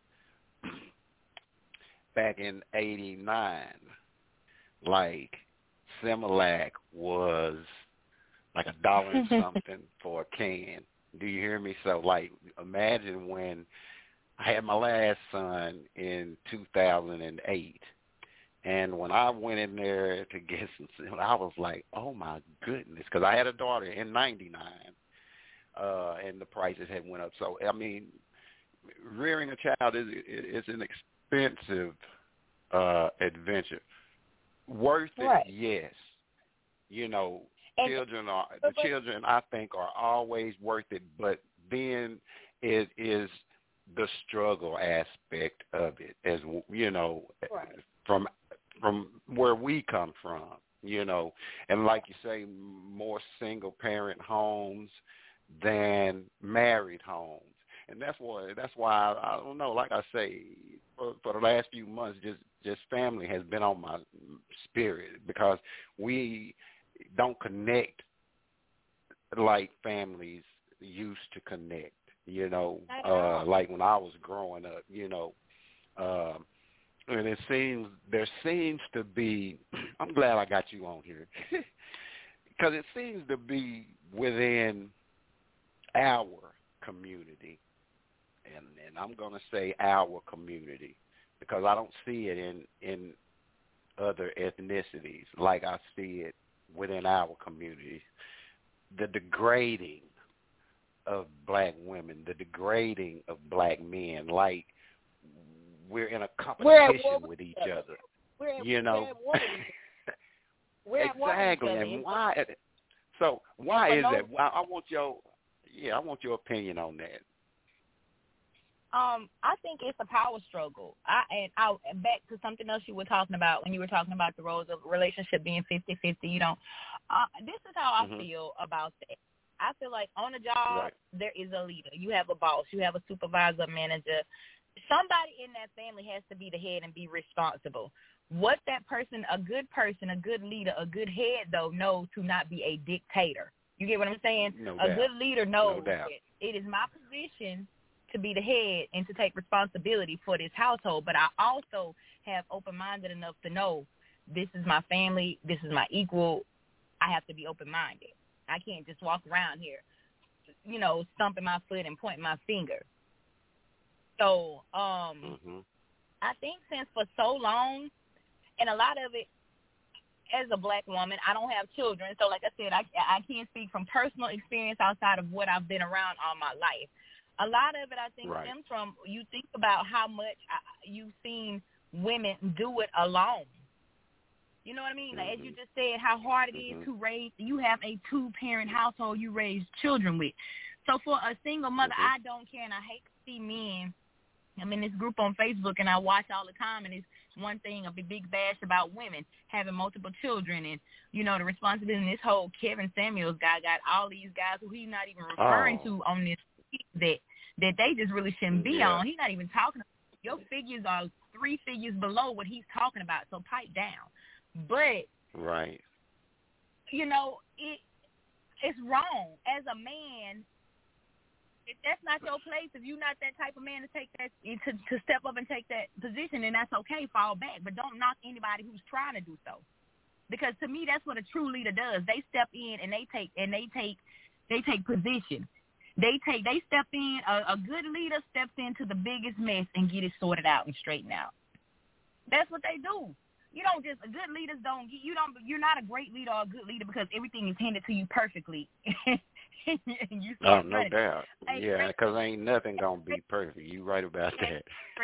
back in 89, like Similac was like $1 and something for a can. Do you hear me? So, like, imagine when I had my last son in 2008, and when I went in there to get some, I was like, oh my goodness, because I had a daughter in 99, and the prices had went up. So, I mean, rearing a child is an expensive adventure. Worth it, yes. You know, children, I think, are always worth it, but then it is the struggle aspect of it, as you know, from where we come from, you know, and like you say, more single parent homes than married homes. And that's why I don't know, like I say, for the last few months, just family has been on my spirit, because we don't connect like families used to connect, you know, like when I was growing up, you know. And there seems to be, I'm glad I got you on here, because it seems to be within our community, and I'm going to say our community, because I don't see it in other ethnicities like I see it within our communities. The degrading of black women, the degrading of black men, like we're in a competition with each other. You know? Exactly. And why? So why is that? I want your opinion on that. I think it's a power struggle. Back to something else you were talking about when you were talking about the roles of relationship being 50-50. You know, this is how I feel about that. I feel like on a job, there is a leader. You have a boss. You have a supervisor, a manager. Somebody in that family has to be the head and be responsible. What that person, a good leader, a good head, though, knows to not be a dictator. You get what I'm saying? A good leader knows that it is my position to be the head and to take responsibility for this household, but I also have open-minded enough to know this is my family, this is my equal. I have to be open-minded. I can't just walk around here, you know, stomping my foot and pointing my finger. So I think since for so long, and a lot of it, as a black woman, I don't have children. So like I said, I can't speak from personal experience outside of what I've been around all my life. A lot of it, I think, stems from you think about how much you've seen women do it alone. You know what I mean? Like, as you just said, how hard it is to raise. You have a 2-parent household you raise children with. So for a single mother, I don't care, and I hate to see men I'm in this group on Facebook, and I watch all the time, and it's one thing, a big bash about women having multiple children, and, you know, the responsibility in this whole Kevin Samuels guy got all these guys who he's not even referring to on this that they just really shouldn't be on. He's not even talking about. Your figures are 3 figures below what he's talking about, so pipe down. But, right, you know, it's wrong. As a man, if that's not your place, if you're not that type of man to take that, to step up and take that position, then that's okay, fall back. But don't knock anybody who's trying to do so. Because to me, that's what a true leader does. They step in and they take position. They step in. A good leader steps into the biggest mess and get it sorted out and straightened out. That's what they do. You don't just good leaders don't. You're not a great leader or a good leader because everything is handed to you perfectly. No doubt. Yeah, because ain't nothing gonna be perfect. You right about that.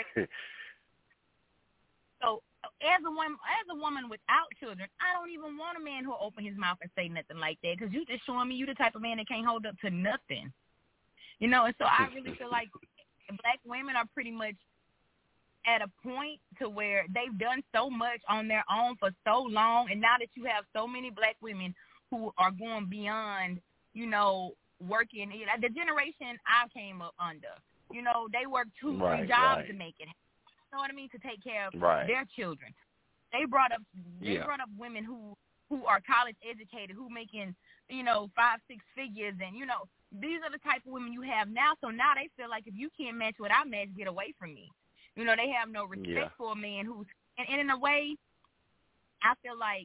So as a woman without children, I don't even want a man who'll open his mouth and say nothing like that, because you just showing me you the type of man that can't hold up to nothing. You know, and so I really feel like black women are pretty much at a point to where they've done so much on their own for so long, and now that you have so many black women who are going beyond, you know, working, the generation I came up under, you know, they work 2-3 jobs to make it happen. You know what I mean? To take care of their children. They brought up women who are college educated, who making, you know, 5-6 figures, and, you know, these are the type of women you have now. So now they feel like if you can't match what I match, get away from me. You know, they have no respect for a man who's, and in a way, I feel like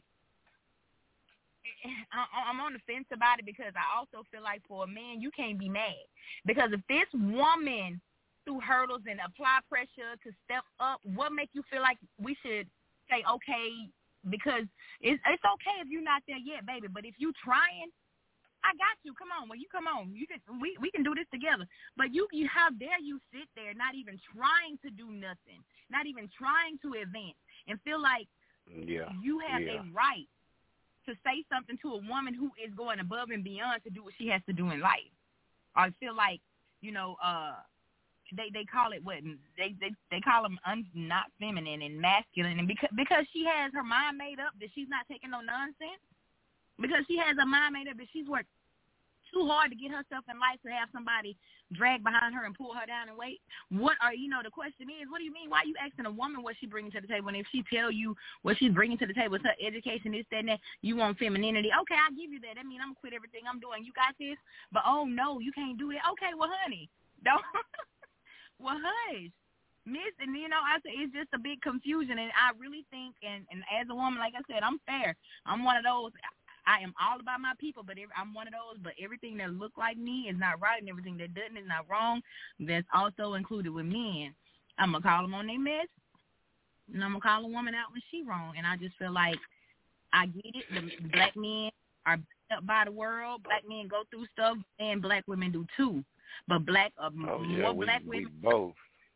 I'm on the fence about it, because I also feel like for a man, you can't be mad. Because if this woman through hurdles and apply pressure to step up, what make you feel like we should say, okay, because it's okay if you're not there yet, baby, but if you trying, I got you. Come on. Well, you come on. You can. We can do this together. But you how dare you sit there not even trying to do nothing, not even trying to advance, and feel like you have a right to say something to a woman who is going above and beyond to do what she has to do in life. Or feel like, you know, they call it what they call them not feminine and masculine, and because she has her mind made up that she's not taking no nonsense. Because she has her mind made up that she's worked too hard to get herself in life to have somebody drag behind her and pull her down and wait. The question is, what do you mean? Why are you asking a woman what she bringing to the table? And if she tell you what she's bringing to the table is her education, this, that, and that, you want femininity. Okay, I'll give you that. That means I'm going to quit everything I'm doing. You got this? But, oh, no, you can't do that. Okay, well, honey, don't. Well, hush. Miss, and, you know, I say it's just a big confusion. And I really think, and as a woman, like I said, I'm fair. I'm one of those. I am all about my people, but I'm one of those. But everything that look like me is not right, and everything that doesn't is not wrong. That's also included with men. I'm going to call them on their mess, and I'm going to call a woman out when she wrong. And I just feel like I get it. The black men are beat up by the world. Black men go through stuff, and black women do too. But black women, both.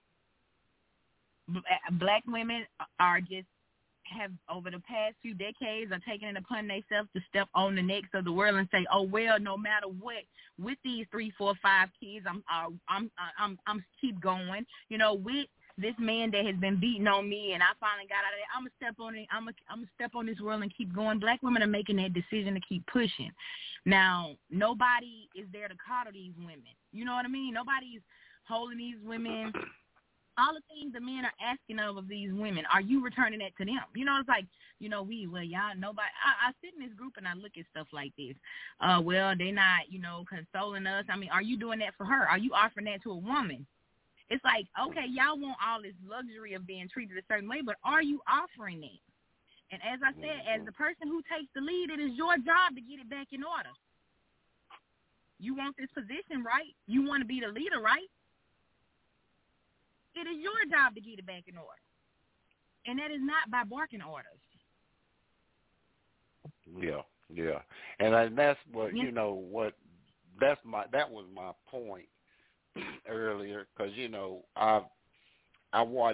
Black women are just have over the past few decades are taking it upon themselves to step on the necks of the world and say, oh well, no matter what, with these 3, 4, 5 kids, I'm keep going. You know, with this man that has been beating on me, and I finally got out of there, I'm gonna step on it. I'm gonna step on this world and keep going. Black women are making that decision to keep pushing. Now, nobody is there to coddle these women. You know what I mean? Nobody's holding these women. All the things the men are asking of these women, are you returning that to them? You know, it's like, you know, y'all, nobody. I sit in this group and I look at stuff like this. Well, they're not, you know, consoling us. I mean, are you doing that for her? Are you offering that to a woman? It's like, okay, y'all want all this luxury of being treated a certain way, but are you offering that? And as I said, as the person who takes the lead, it is your job to get it back in order. You want this position, right? You want to be the leader, right? It is your job to get it back in order. And that is not by barking orders. Yeah. And that's what, you know, that was my point earlier, because, you know, I watched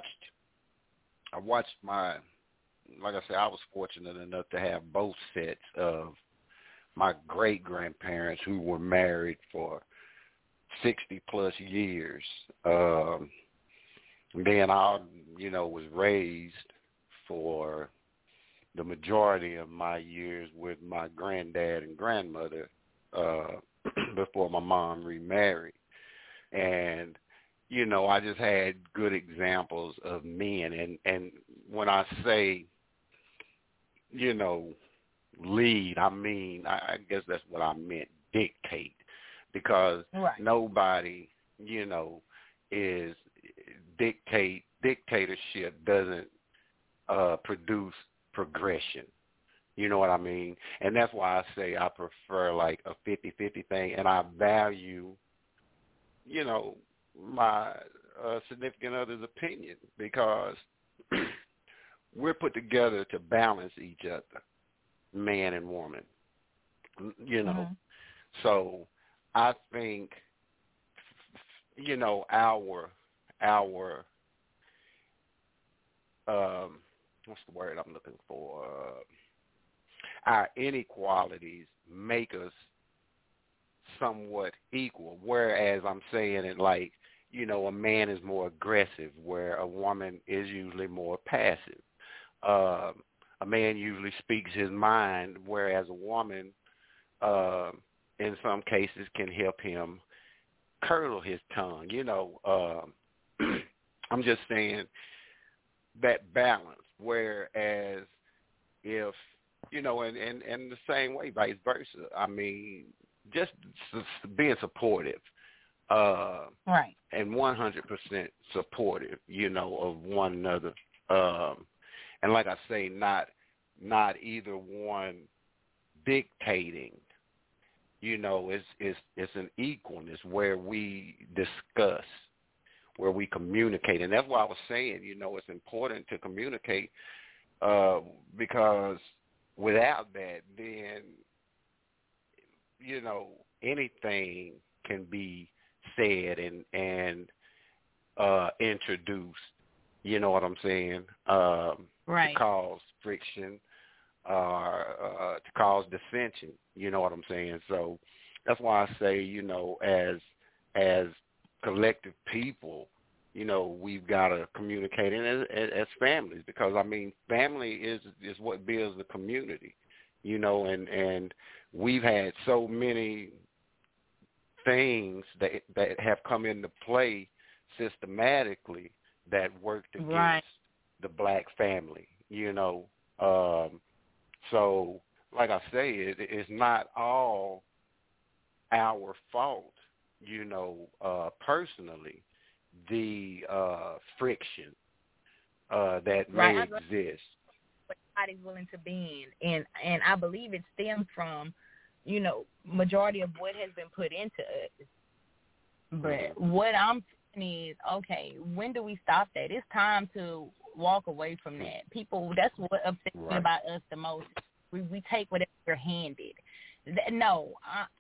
my, like I said, I was fortunate enough to have both sets of my great-grandparents who were married for 60-plus years. then I, was raised for the majority of my years with my granddad and grandmother before my mom remarried. And, I just had good examples of men. And when I say, lead, I mean, I guess that's what I meant, dictate. Because nobody, is dictatorship doesn't produce progression. You know what I mean? And that's why I say I prefer like a 50-50 thing, and I value, my significant other's opinion, because we're put together to balance each other, man and woman, So I think, our what's the word I'm looking for? Our inequalities make us somewhat equal, whereas I'm saying it like, a man is more aggressive, where a woman is usually more passive. A man usually speaks his mind, whereas a woman, in some cases, can help him curdle his tongue. I'm just saying that balance, whereas if, and the same way, vice versa. I mean, just being supportive, and 100% supportive, of one another. And like I say, not either one dictating. It's an equalness where we discuss, where we communicate. And that's why I was saying, it's important to communicate, because without that, then, anything can be said and introduced, you know what I'm saying, to cause friction, to cause dissension, you know what I'm saying? So that's why I say, as collective people, we've got to communicate as families, because, I mean, family is what builds the community, and we've had so many things that have come into play systematically that worked against the black family, So, like I say, it's not all our fault, personally, the friction that may exist. Everybody's willing to bend, and I believe it stems from, majority of what has been put into us. But what I'm saying is, okay, when do we stop that? It's time to walk away from that. People, that's what upsets me about us the most. We take whatever we're handed. No,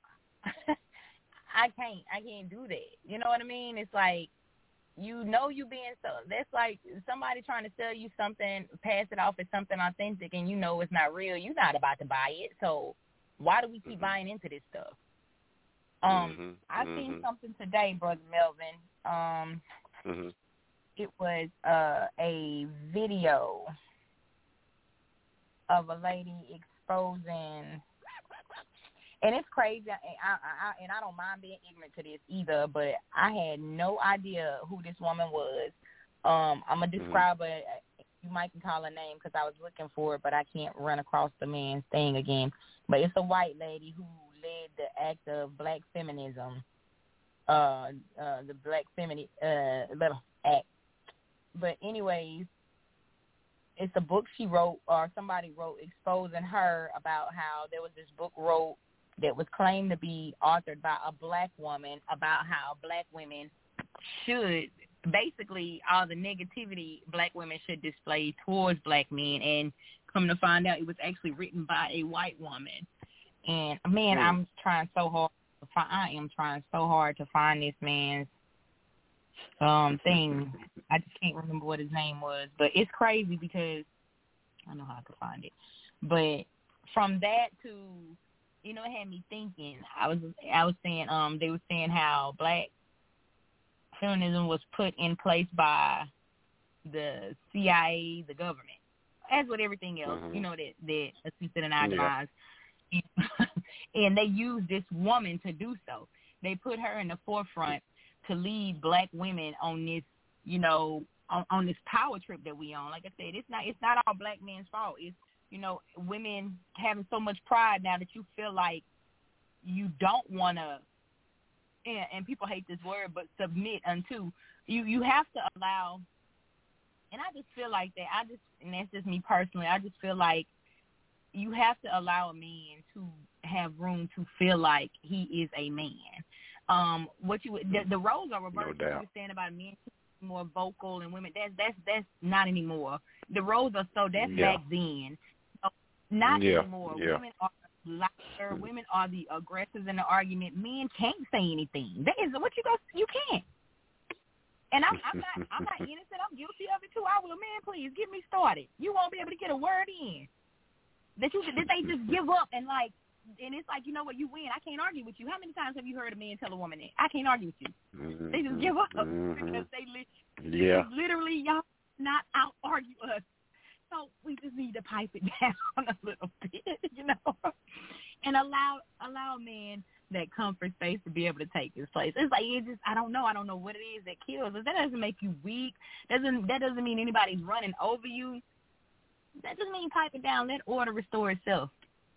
I can't do that. You know what I mean? It's like, you being so, that's like somebody trying to sell you something, pass it off as something authentic, and it's not real. You're not about to buy it. So why do we keep buying into this stuff? I seen something today, Brother Melvin. It was a video of a lady exposing, and it's crazy, and I don't mind being ignorant to this either, but I had no idea who this woman was. I'm going to describe her. You might can call her name because I was looking for it, but I can't run across the man's thing again. But it's a white lady who led the act of black feminism, the black feminine act. But anyways, it's a book she wrote, or somebody wrote, exposing her about how there was this book wrote that was claimed to be authored by a black woman about how black women should, basically all the negativity black women should display towards black men, and come to find out it was actually written by a white woman. And, man, I am trying so hard to find this man's thing. I just can't remember what his name was, but it's crazy because I know how to find it. But from that to, it had me thinking. I was saying they were saying how black feminism was put in place by the CIA, the government, as with everything else, you know, that assisted in our demise. And they used this woman to do so. They put her in the forefront to lead black women on this, you know, on this power trip that we on. Like I said, it's not all black men's fault. It's, you know, women having so much pride now that you feel like you don't want to, and people hate this word, but submit unto. You have to allow, and I just feel like that. And that's just me personally, I just feel like you have to allow a man to have room to feel like he is a man. The roles are reversed. No doubt. You were saying about men more vocal and women. That's not anymore. The roles are back then. So not anymore. Yeah. Women are louder. Women are the aggressors in the argument. Men can't say anything. That is what you can't. And I'm not innocent. I'm guilty of it too. I will, man. Please get me started. You won't be able to get a word in. That they just give up and like. And it's like, you know what, you win. I can't argue with you. How many times have you heard a man tell a woman that? I can't argue with you. They just give up because they literally, y'all not out-argue us. So we just need to pipe it down a little bit, you know, and allow a man that comfort space to be able to take his place. It's like, I don't know what it is that kills us. That doesn't make you weak. That doesn't mean anybody's running over you. That doesn't mean pipe it down. Let order restore itself.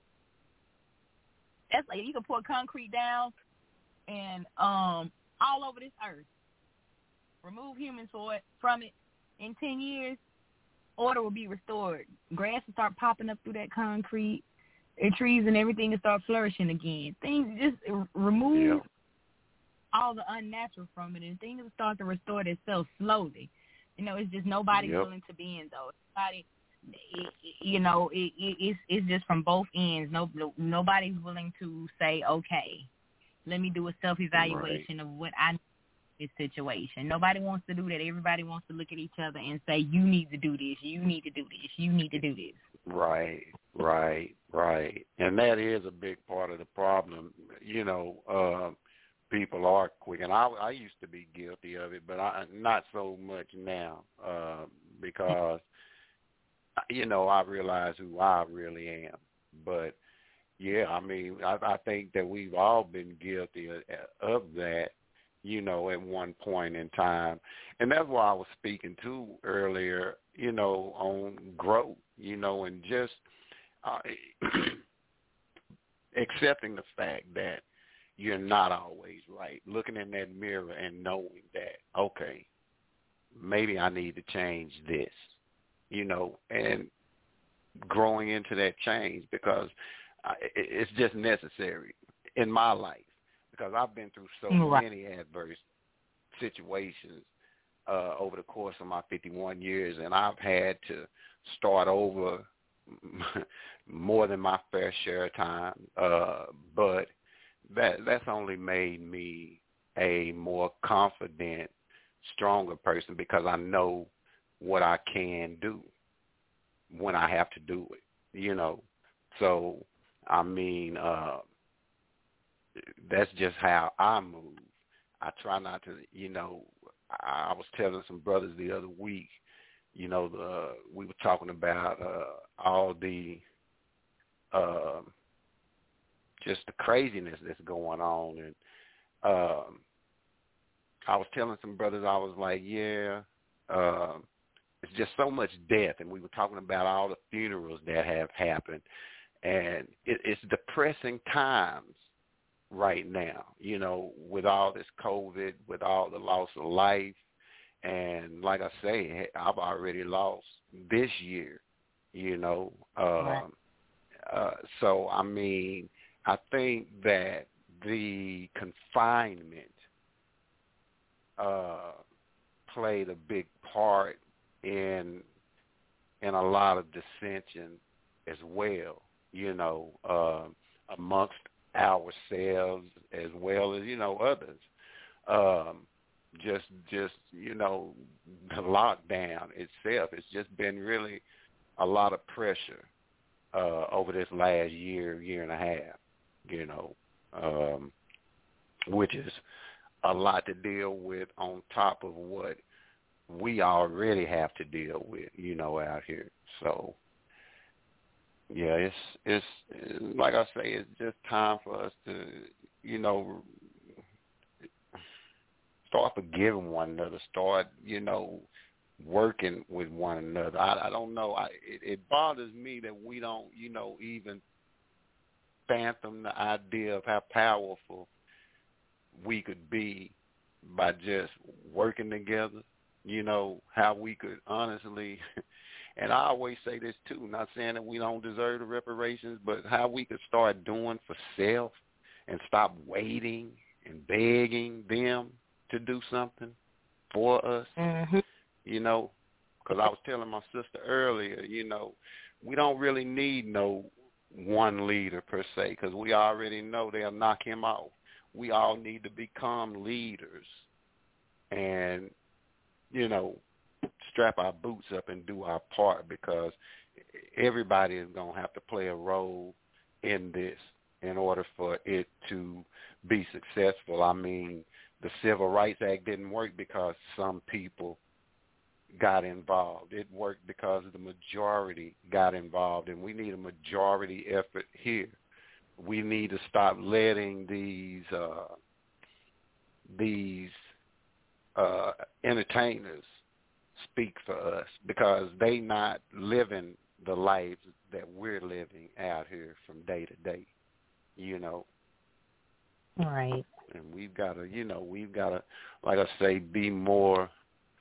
That's like you can pour concrete down and all over this earth. Remove humans from it. In 10 years, order will be restored. Grass will start popping up through that concrete, and trees and everything will start flourishing again. Things just remove all the unnatural from it, and things will start to restore themselves slowly. You know, it's just nobody's willing to be in those. It's just from both ends. Nobody's willing to say, okay, let me do a self-evaluation of what I need in this situation. Nobody wants to do that. Everybody wants to look at each other and say, you need to do this, you need to do this, you need to do this. Right. And that is a big part of the problem. You know, people are quick. And I used to be guilty of it, but not so much now because you know, I realize who I really am. But, yeah, I mean, I think that we've all been guilty of that, you know, at one point in time. And that's why I was speaking to earlier, you know, on growth, you know, and just accepting the fact that you're not always right, looking in that mirror and knowing that, okay, maybe I need to change this. You know, and growing into that change because it's just necessary in my life because I've been through so many adverse situations over the course of my 51 years, and I've had to start over more than my fair share of time. But that's only made me a more confident, stronger person because I know what I can do when I have to do it, you know. So, I mean, that's just how I move. I try not to, you know, I was telling some brothers the other week, you know, we were talking about all the, just the craziness that's going on. And I was telling some brothers, I was like, it's just so much death, and we were talking about all the funerals that have happened, and it's depressing times right now, you know, with all this COVID, with all the loss of life, and like I say, I've already lost this year, you know. So, I mean, I think that the confinement played a big part in a lot of dissension as well, you know, amongst ourselves as well as, you know, others. Just you know, the lockdown itself, it's just been really a lot of pressure over this last year and a half, you know, which is a lot to deal with on top of what we already have to deal with, out here. So, yeah, it's like I say, it's just time for us to, start forgiving one another, start, working with one another. I don't know. It bothers me that we don't, even fathom the idea of how powerful we could be by just working together, how we could honestly, and I always say this too, not saying that we don't deserve the reparations, but how we could start doing for self and stop waiting and begging them to do something for us, because I was telling my sister earlier, we don't really need no one leader per se, because we already know they'll knock him off. We all need to become leaders and, strap our boots up and do our part, because everybody is going to have to play a role in this in order for it to be successful. I mean, the Civil Rights Act didn't work because some people got involved. It worked because the majority got involved, and we need a majority effort here. We need to stop letting these entertainers speak for us, because they not living the lives that we're living out here from day to day, Right. And we've got to, like I say, be more,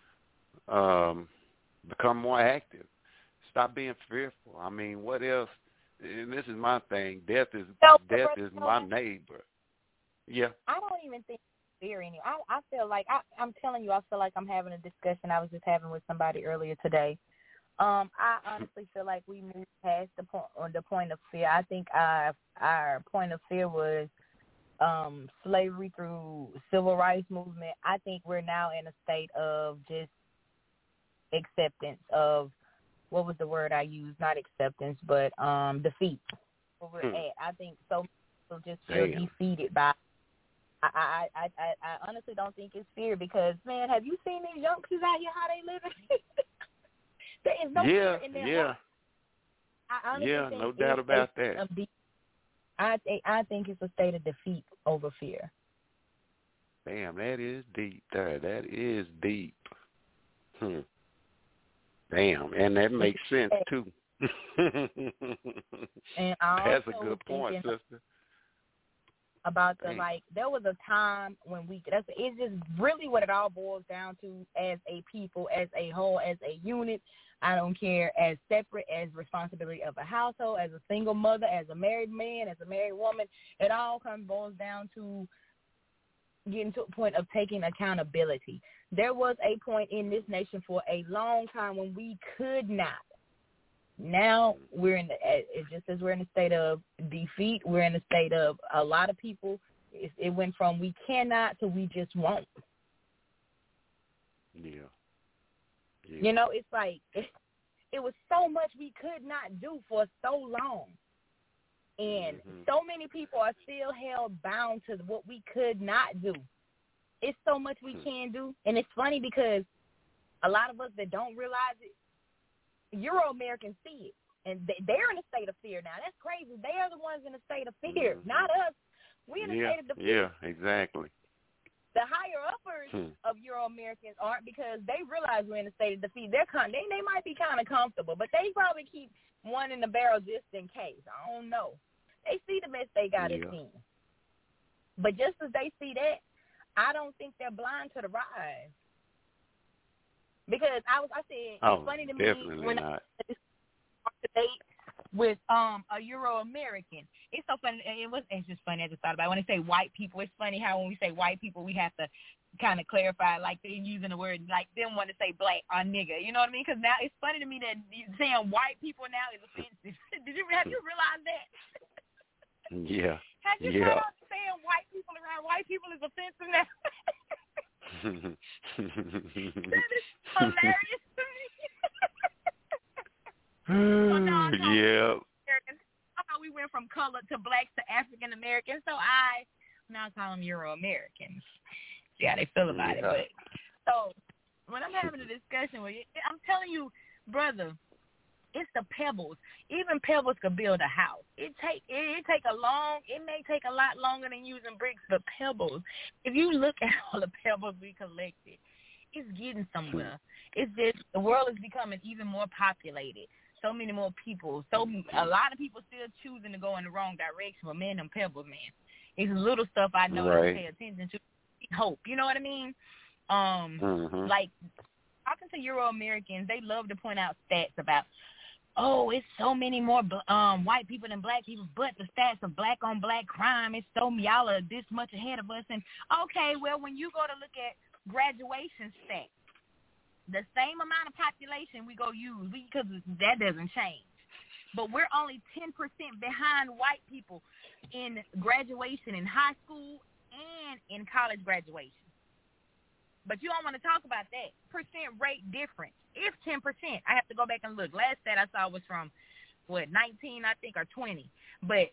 become more active. Stop being fearful. I mean, what else? And this is my thing. Death is my neighbor. Yeah. I don't even think fear anymore. I feel like I'm telling you, I feel like I'm having a discussion I was just having with somebody earlier today. I honestly feel like we moved past the point of fear. I think our point of fear was slavery through civil rights movement. I think we're now in a state of just acceptance of, what was the word I used? Not acceptance, but defeat. Where we're at. I think so people just feel defeated by. I honestly don't think it's fear, because, man, have you seen these young kids out here, how they living? There is no fear in their heart. I honestly think no doubt about that. I think it's a state of defeat over fear. Damn, that is deep there. That is deep. Damn, and that makes sense, too. And that's a good point, sister. About there was a time when it's just really what it all boils down to, as a people, as a whole, as a unit. I don't care, as separate as responsibility of a household, as a single mother, as a married man, as a married woman. It all boils down to getting to a point of taking accountability. There was a point in this nation for a long time when we could not. Now it's just as we're in a state of defeat. We're in a state of, a lot of people, it went from we cannot to we just won't. Yeah. It's like it was so much we could not do for so long. And so many people are still held bound to what we could not do. It's so much we can do. And it's funny because a lot of us that don't realize it, Euro-Americans see it. And they're in a state of fear now. That's crazy. They are the ones in a state of fear, not us. We're in a state of defeat. Yeah, exactly. The higher-uppers of Euro-Americans aren't, because they realize we're in a state of defeat. They might be kind of comfortable, but they probably keep one in the barrel just in case. I don't know. They see the mess they got it in. But just as they see that, I don't think they're blind to the rise. Because I said, it's funny to me when I debate with a Euro-American. It's so funny. It's just funny. I just thought about it. When they say white people, it's funny how when we say white people, we have to kind of clarify, like they're using the word, like them want to say black or nigga. You know what I mean? Because now it's funny to me that saying white people now is offensive. Have you realized that? Yeah. Have you heard us saying white people around white people is offensive now? That is hilarious to me. We went from color to blacks to African Americans, so I now call them Euro Americans. See how they feel about it. But so when I'm having a discussion with you, I'm telling you, brother, it's the pebbles. Even pebbles could build a house. It may take a lot longer than using bricks, but pebbles. If you look at all the pebbles we collected, it's getting somewhere. It's just the world is becoming even more populated. So many more people. So a lot of people still choosing to go in the wrong direction. But man, them pebbles, man, it's little stuff I know to pay attention to. Hope, you know what I mean? Like talking to Euro Americans, they love to point out stats about, oh, it's so many more white people than black people, but the stats of black on black crime is so y'all are this much ahead of us. And okay, well, when you go to look at graduation stats, the same amount of population we go use because that doesn't change. But we're only 10% behind white people in graduation in high school and in college graduation. But you don't want to talk about that. Percent rate difference. It's 10%. I have to go back and look. Last stat I saw was from, 19, I think, or 20. But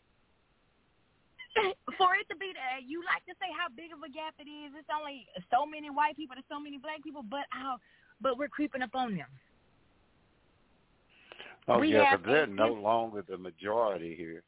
for it to be that, you like to say how big of a gap it is. It's only so many white people to so many black people, but we're creeping up on them. Oh, yeah, because they're no longer the majority here.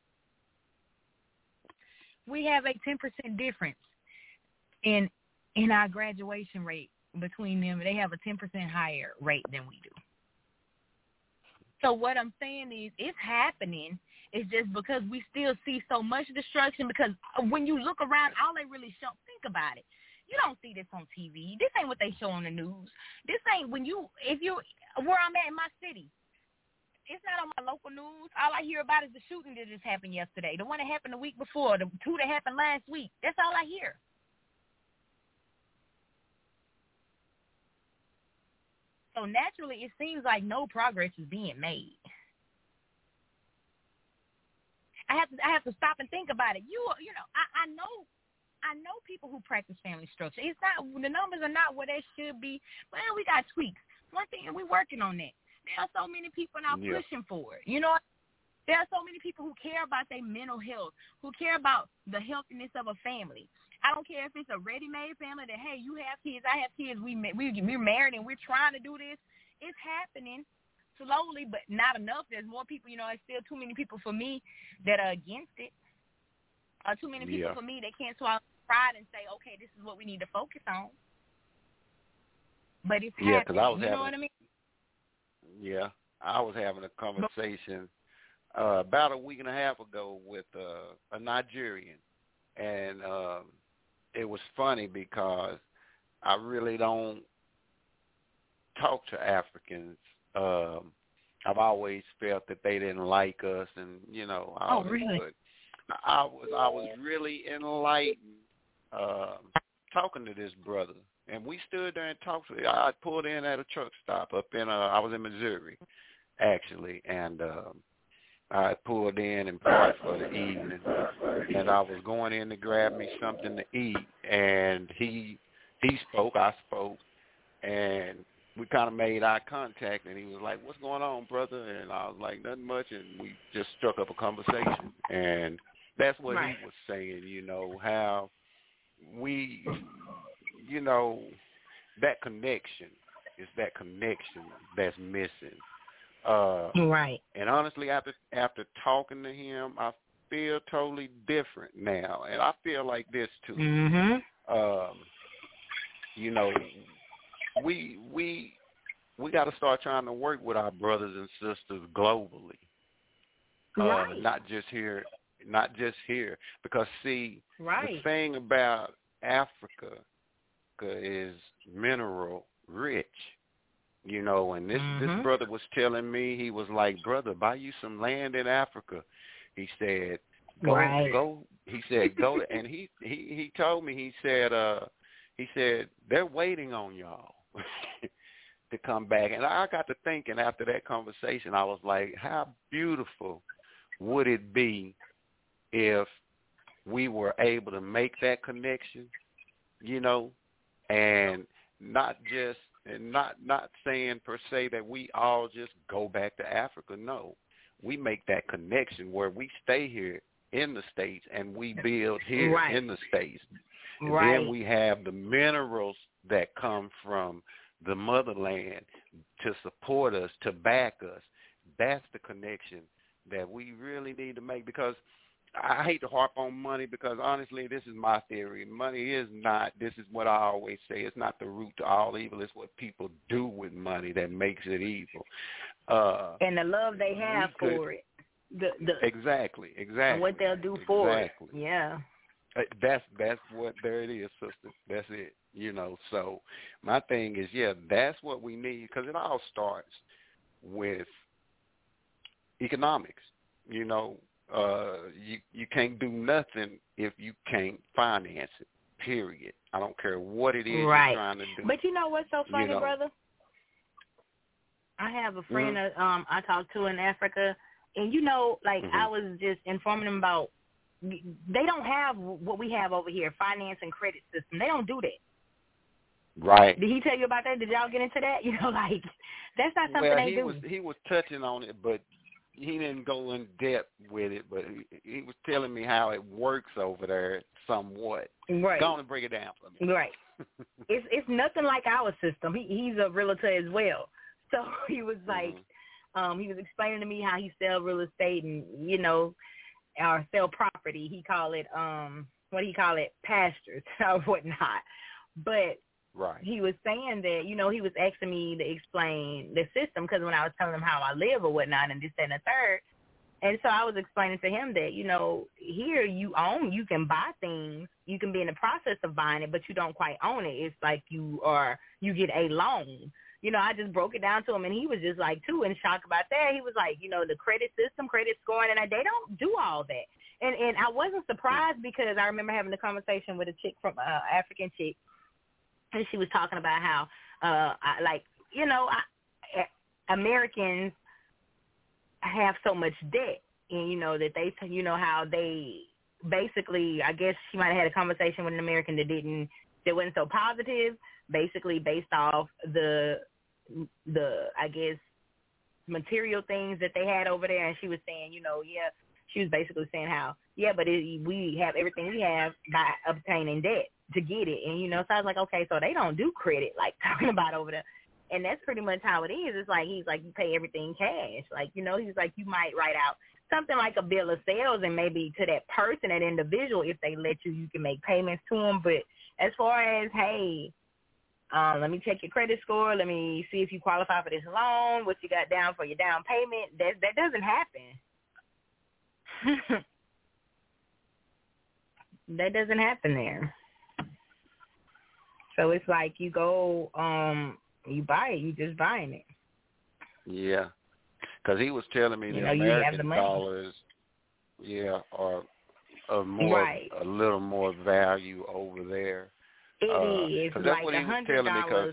We have a 10% difference in our graduation rate between them. They have a 10% higher rate than we do. So what I'm saying is it's happening. It's just because we still see so much destruction, because when you look around, all they really show, think about it. You don't see this on TV. This ain't what they show on the news. This ain't where I'm at in my city. It's not on my local news. All I hear about is the shooting that just happened yesterday, the one that happened the week before, the two that happened last week. That's all I hear. So naturally, it seems like no progress is being made. I have to stop and think about it. I know people who practice family structure. It's not, the numbers are not where they should be. Well, we got tweaks. One thing, and we're working on that. There are so many people now pushing for it. You know, there are so many people who care about their mental health, who care about the healthiness of a family. I don't care if it's a ready-made family that, hey, you have kids, I have kids, we're married and we're trying to do this. It's happening slowly, but not enough. There's more people, there's still too many people for me that are against it. Too many people for me that can't swallow pride and say, okay, this is what we need to focus on. But it's happening. You know what I mean? Yeah, I was having a conversation about a week and a half ago with a Nigerian, and it was funny because I really don't talk to Africans. I've always felt that they didn't like us, and really? But I was really enlightened talking to this brother. And we stood there and talked to him. I pulled in at a truck stop up in, I was in Missouri, actually, and I pulled in and parked for the evening, and I was going in to grab me something to eat, and he spoke, I spoke, and we kind of made eye contact, and he was like, "What's going on, brother?" And I was like, "Nothing much," and we just struck up a conversation, and that's what he was saying, how we... that connection is that connection that's missing. Right. And honestly, after talking to him, I feel totally different now. And I feel like this too. Mm-hmm. We got to start trying to work with our brothers and sisters globally. Right. Not just here. Because see, the thing about Africa is mineral rich, and this brother was telling me, he was like, "Brother, buy you some land in Africa." He said, go. He said, go. And he told me, he said they're waiting on y'all to come back. And I got to thinking after that conversation, I was like, how beautiful would it be if we were able to make that connection, and not saying per se that we all just go back to Africa. No, we make that connection where we stay here in the States and we build here in the States. And then we have the minerals that come from the motherland to support us, to back us. That's the connection that we really need to make, because I hate to harp on money, because honestly, this is my theory. Money is not, this is what I always say, it's not the root to all evil. It's what people do with money that makes it evil. And the love they have for it. Exactly. And what they'll do for it. Yeah. That's what, there it is, sister. That's it. So my thing is, that's what we need, because it all starts with economics. You can't do nothing if you can't finance it, period. I don't care what it is you're trying to do. But you know what's so funny, brother? I have a friend that I talked to in Africa, and I was just informing them about, they don't have what we have over here, finance and credit system. They don't do that. Right. Did he tell you about that? Did y'all get into that? That's not something they do. He was touching on it, but he didn't go in depth with it. But he was telling me how it works over there somewhat. Right. Go on and break it down for me. Right. It's nothing like our system. He's a realtor as well. So he was like, he was explaining to me how he sell real estate and, or sell property. He call it, pastures or whatnot. But he was saying that, he was asking me to explain the system, because when I was telling him how I live or whatnot and this, that, and the third, and so I was explaining to him that, here you can buy things, you can be in the process of buying it, but you don't quite own it. It's like you get a loan. I just broke it down to him, and he was just like, too, in shock about that. He was like, the credit system, credit scoring, and they don't do all that. And I wasn't surprised, because I remember having a conversation with a chick from African chick, and she was talking about how, Americans have so much debt, and, that they, how they basically, I guess she might have had a conversation with an American that wasn't so positive, basically based off the I guess material things that they had over there, and she was saying, she was basically saying how, but we have everything we have by obtaining debt to get it, and so I was like, okay, so they don't do credit like talking about over there, and that's pretty much how it is. It's like he's like, you pay everything cash, like he's like, you might write out something like a bill of sales, and maybe to that person, that individual, if they let you can make payments to them, but as far as, hey, let me check your credit score, let me see if you qualify for this loan, what you got down for your down payment, that doesn't happen. That doesn't happen there. So it's like you go, you buy it, you just buying it. Yeah, because he was telling me the American dollars, are more, a little more value over there. It is that's like what he was $100. telling me,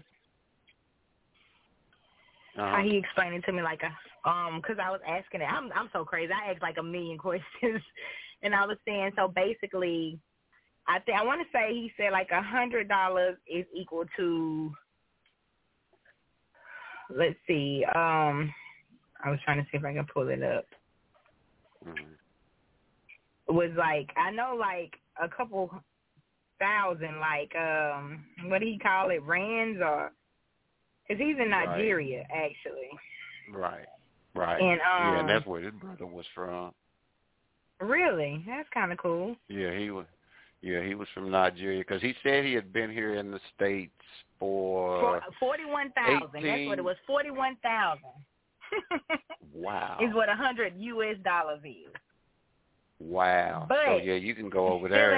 How he explained it to me, like because I was asking it. I'm so crazy. I asked like a million questions, and I was saying, so basically, I want to say he said like $100 is equal to. Let's see. I was trying to see if I can pull it up. It was like, I know like a couple thousand, like what do he call it, rands, or because he's in Nigeria actually. Right. And and that's where his brother was from. Really, that's kind of cool. Yeah, he was from Nigeria, because he said he had been here in the States for 41,000. That's what it was. 41,000. Wow. Is what $100 US is. Wow. But so you can go over there.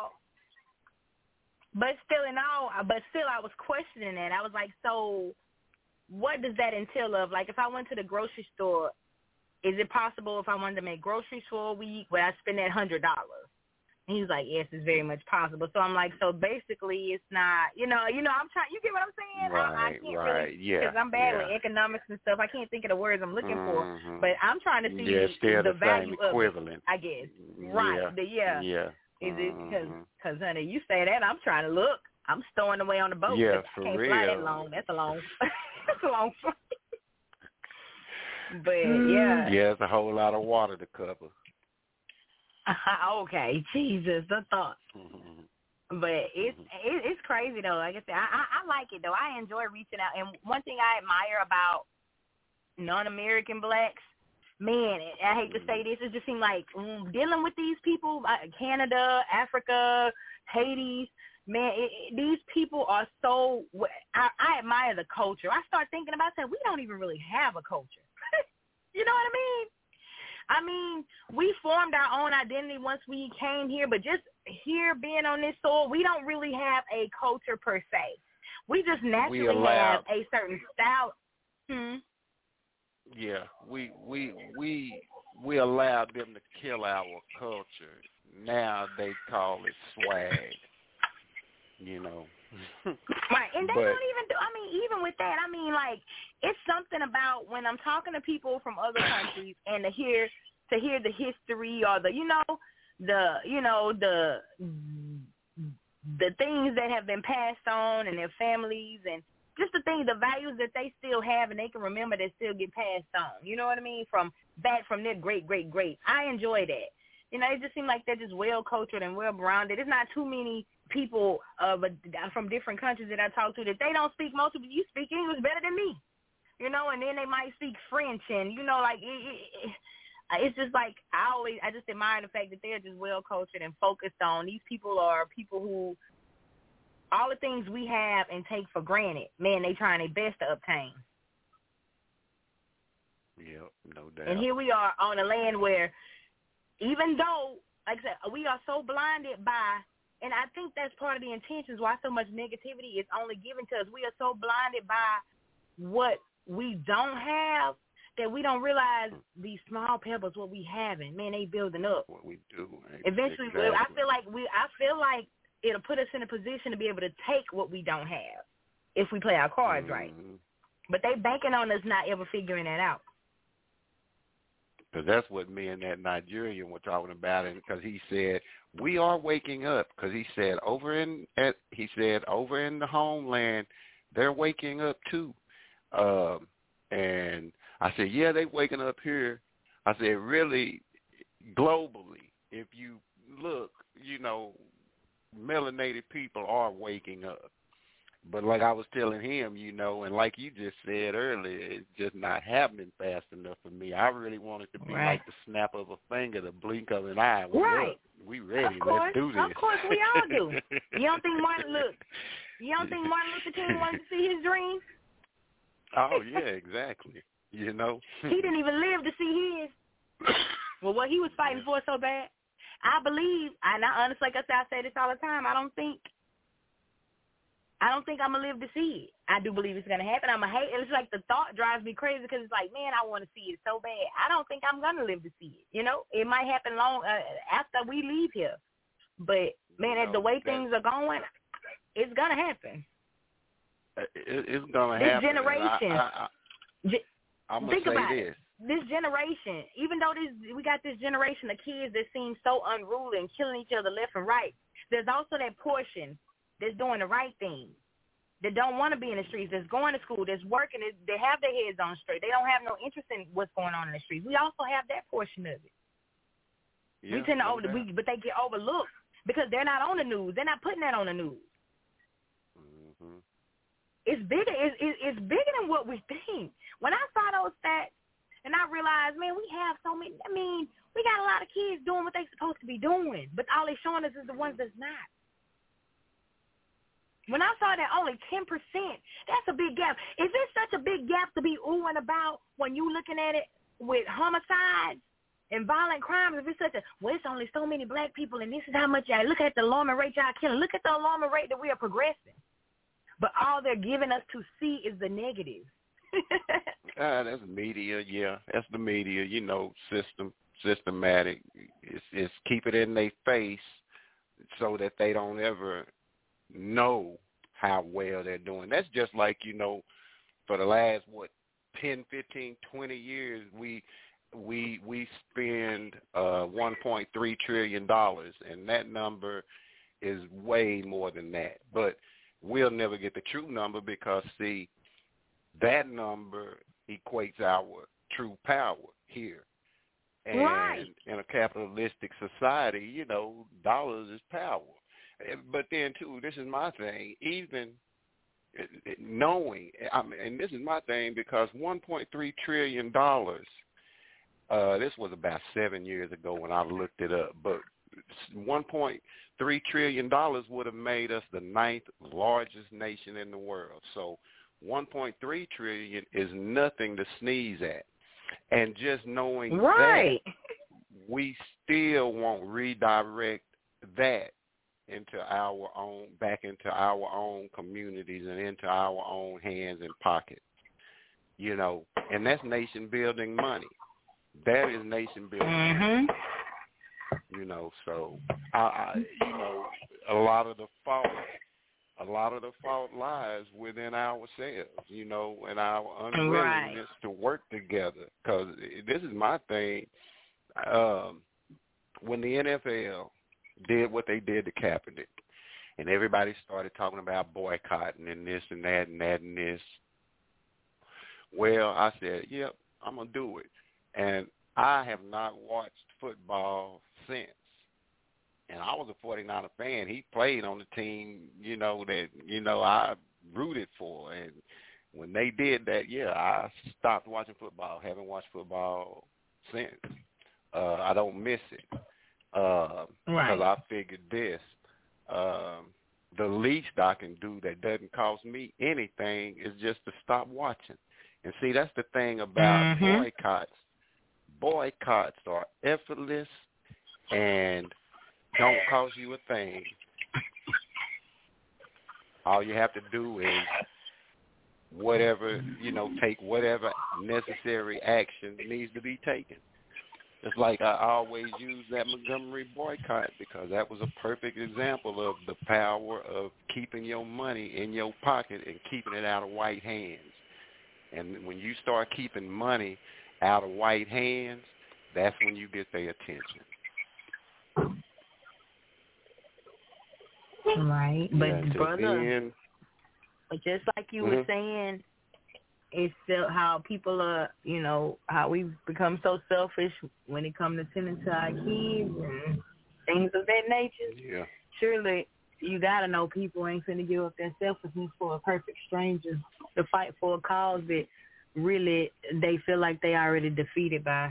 But still, I was questioning that. I was like, so what does that entail of? Like, if I went to the grocery store, is it possible if I wanted to make groceries for a week, would I spend that $100? And he was like, yes, it's very much possible. So I'm like, so basically it's not, I'm trying, you get what I'm saying? I can't really, because I'm bad with economics and stuff. I can't think of the words I'm looking for, but I'm trying to see the value of it, I guess. Right. Is it, because, honey, you say that, I'm trying to look. I'm stowing away on the boat. Yeah, for I can't real. fly that long. That's a long, flight. But, yeah. Yeah, it's a whole lot of water to cover. Okay, Jesus, the thought. But it's crazy though. Like I said, I like it though. I enjoy reaching out. And one thing I admire about non-American blacks, man, I hate to say this, it just seems like dealing with these people, Canada, Africa, Haiti, man, these people are so, I admire the culture. I start thinking about that. We don't even really have a culture. You know what I mean? I mean, we formed our own identity once we came here, but just here being on this soil, we don't really have a culture per se. We just naturally have a certain style. Yeah, we allowed them to kill our culture. Now they call it swag. You know. Right, and they don't even do, I mean, even with that, I mean, like, it's something about when I'm talking to people from other countries and to hear the history or the things that have been passed on and their families and just the things, the values that they still have and they can remember that still get passed on. You know what I mean? From their great. I enjoy that. You know, it just seems like they're just well-cultured and well-rounded. There's not too many people from different countries that I talk to that they don't speak, most of you speak English better than me. You know, and then they might speak French and, you know, like, it's just like I just admire the fact that they're just well-cultured and focused on. These people are people who, all the things we have and take for granted, man, they trying their best to obtain. Yep, no doubt. And here we are on a land where, even though, like I said, we are so blinded by, and I think that's part of the intentions why so much negativity is only given to us. We are so blinded by what we don't have that we don't realize these small pebbles, what we having. Man, they building up. What we do. Eventually, exactly. I feel like it'll put us in a position to be able to take what we don't have if we play our cards right. But they banking on us not ever figuring that out. Because that's what me and that Nigerian were talking about, and because he said we are waking up. Because he said over in the homeland, they're waking up too. And I said, yeah, they waking up here. I said, really, globally, if you look, you know, melanated people are waking up. But like I was telling him, you know, and like you just said earlier, it's just not happening fast enough for me. I really want it to be like the snap of a finger, the blink of an eye. We ready. Let's do this. Of course, we all do. You don't think Martin Luther King wanted to see his dream? Oh, yeah, exactly. You know? He didn't even live to see his. Well, what he was fighting for so bad. I believe, and I honestly, like I said, I say this all the time, I don't think I'm going to live to see it. I do believe it's going to happen. I'm going to hate it. It's like the thought drives me crazy because it's like, man, I want to see it so bad. I don't think I'm going to live to see it. You know, it might happen long after we leave here. But, man, the way things are going, it's going to happen. It's going to happen. This generation. I'm going to say this. This generation, even though we got this generation of kids that seem so unruly and killing each other left and right, there's also that portion that's doing the right thing, that don't want to be in the streets, that's going to school, that's working, they have their heads on straight. They don't have no interest in what's going on in the streets. We also have that portion of it. Yeah, we tend to but they get overlooked because they're not on the news. They're not putting that on the news. Mm-hmm. It's bigger. It's bigger than what we think. When I saw those stats, and I realized, man, we have so many. I mean, we got a lot of kids doing what they're supposed to be doing, but all they're showing us is the ones that's not. When I saw that only 10%, that's a big gap. Is this such a big gap to be oohing about when you looking at it with homicides and violent crimes? If it's such it's only so many black people, and this is how much y'all, look at the alarming rate y'all killing. Look at the alarming rate that we are progressing. But all they're giving us to see is the negative. That's media, yeah. That's the media, you know, systematic. It's keep it in their face so that they don't ever know how well they're doing. That's just like, you know, for the last, 10, 15, 20 years, we spend $1.3 trillion, and that number is way more than that. But we'll never get the true number because, see, that number equates our true power here. And in a capitalistic society, you know, dollars is power. But then, too, this is my thing, even knowing, and this is my thing because $1.3 trillion, this was about 7 years ago when I looked it up, but $1.3 trillion would have made us the 9th largest nation in the world. So $1.3 trillion is nothing to sneeze at. And just knowing that, we still won't redirect that back into our own communities and into our own hands and pockets, and that's nation building money. That is nation building. So a lot of the fault lies within ourselves, and our unwillingness to work together. Because this is my thing. When the NFL did what they did to Kaepernick, and everybody started talking about boycotting and this and that and that and this. Well, I said, yep, I'm going to do it. And I have not watched football since. And I was a 49er fan. He played on the team, that, I rooted for. And when they did that, I stopped watching football. Haven't watched football since. I don't miss it. Because I figured this, the least I can do that doesn't cost me anything is just to stop watching. And see, that's the thing about boycotts. Boycotts are effortless and don't cost you a thing. All you have to do is take whatever necessary action needs to be taken. It's like I always use that Montgomery boycott because that was a perfect example of the power of keeping your money in your pocket and keeping it out of white hands. And when you start keeping money out of white hands, that's when you get their attention. Right. But, brother, but just like you were saying, it's still how people are, how we've become so selfish when it comes to tending to our kids and things of that nature. Yeah. Surely you got to know people ain't finna give up their selfishness for a perfect stranger to fight for a cause that really they feel like they already defeated by.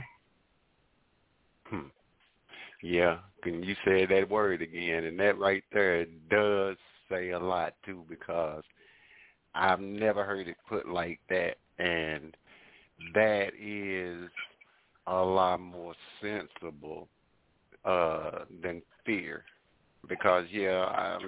Yeah, and you said that word again, and that right there does say a lot, too, because I've never heard it put like that, and that is a lot more sensible than fear. Because, I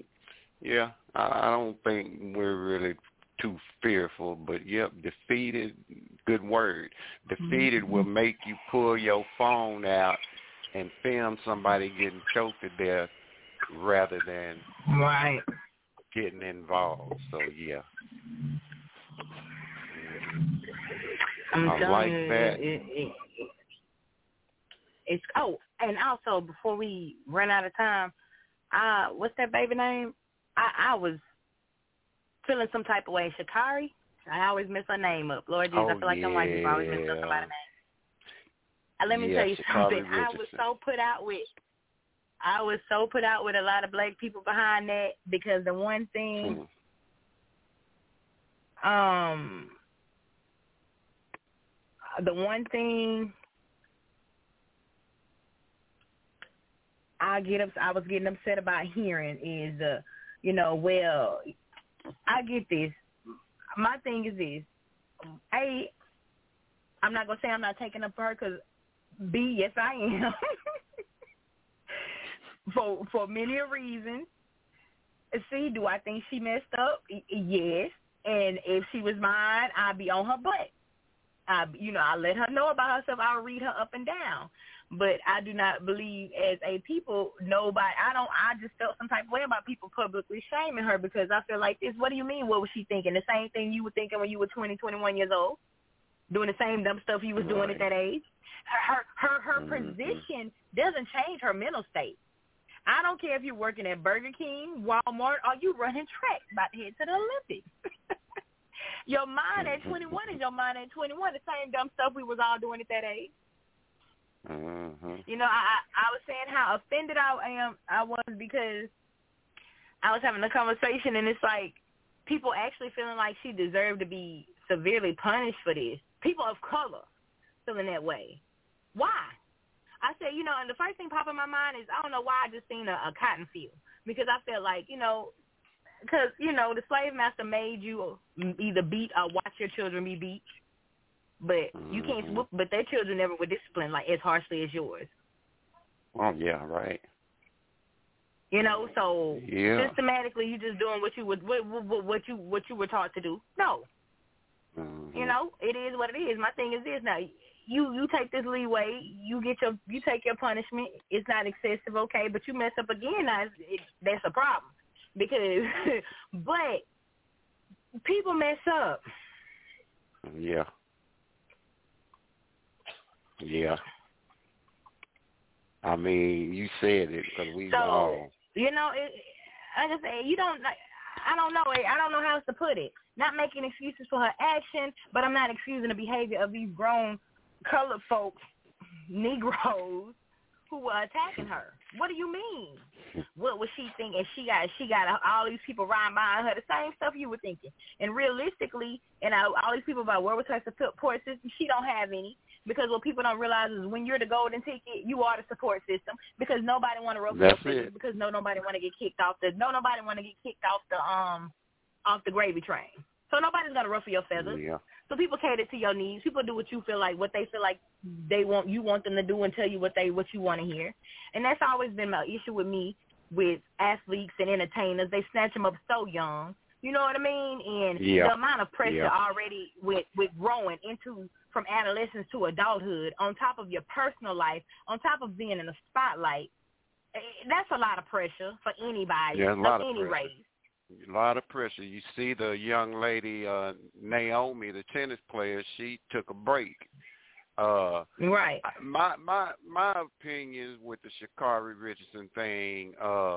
don't think we're really too fearful, but, defeated, good word. Defeated will make you pull your phone out and film somebody getting choked to death rather than getting involved. So, I like that. It's and also before we run out of time, what's that baby name? I was feeling some type of way. Sha'Carri? I always mess her name up. Lord Jesus, I feel like I'm white people always mess up somebody's name. Let me tell you something. I was so put out with a lot of black people behind that because the one thing I was getting upset about hearing is I get this. My thing is this. A, I'm not going to say I'm not taking up for her because B, yes, I am. for many reasons. C, do I think she messed up? Yes. And if she was mine, I'd be on her butt. I let her know about herself. I'll read her up and down. But I do not believe as a people, I just felt some type of way about people publicly shaming her because I feel like this. What do you mean? What was she thinking? The same thing you were thinking when you were 20, 21 years old? Doing the same dumb stuff you was doing at that age. Her position doesn't change her mental state. I don't care if you're working at Burger King, Walmart, or you running track about to head to the Olympics. Your mind at 21 is your mind at 21. The same dumb stuff we was all doing at that age. Mm-hmm. I was saying how offended I was because I was having a conversation, and it's like people actually feeling like she deserved to be severely punished for this. People of color feeling that way. Why? I said, and the first thing popped in my mind is I don't know why I just seen a cotton field, because I felt like, because, the slave master made you either beat or watch your children be beat, but you can't, but their children never were disciplined like as harshly as yours. Oh, yeah, right. So systematically you just doing what you were taught to do. No. It is what it is. My thing is this now. You take this leeway, you take your punishment. It's not excessive, okay, but you mess up again, now that's a problem. Because but people mess up. Yeah. Yeah. I mean, you said it because we all. Like I say, I don't know. I don't know how else to put it. Not making excuses for her action, but I'm not excusing the behavior of these grown colored folks, Negroes, who were attacking her. What do you mean? What was she thinking? She got all these people riding behind her, the same stuff you were thinking. And realistically, all these people about where was her support system, she don't have any. Because what people don't realize is when you're the golden ticket, you are the support system. Because nobody want to ruffle your feathers. Because nobody want to get kicked off off the gravy train. So nobody's gonna ruffle your feathers. Yeah. So people cater to your needs. People do what you feel like, what they feel like you want them to do, and tell you what you want to hear. And that's always been my issue with me with athletes and entertainers. They snatch them up so young. You know what I mean? And the amount of pressure already with growing from adolescence to adulthood, on top of your personal life, on top of being in the spotlight, that's a lot of pressure for anybody of any race. A lot of pressure. You see the young lady, Naomi, the tennis player, she took a break. Right. My opinion with the Sha'Carri Richardson thing,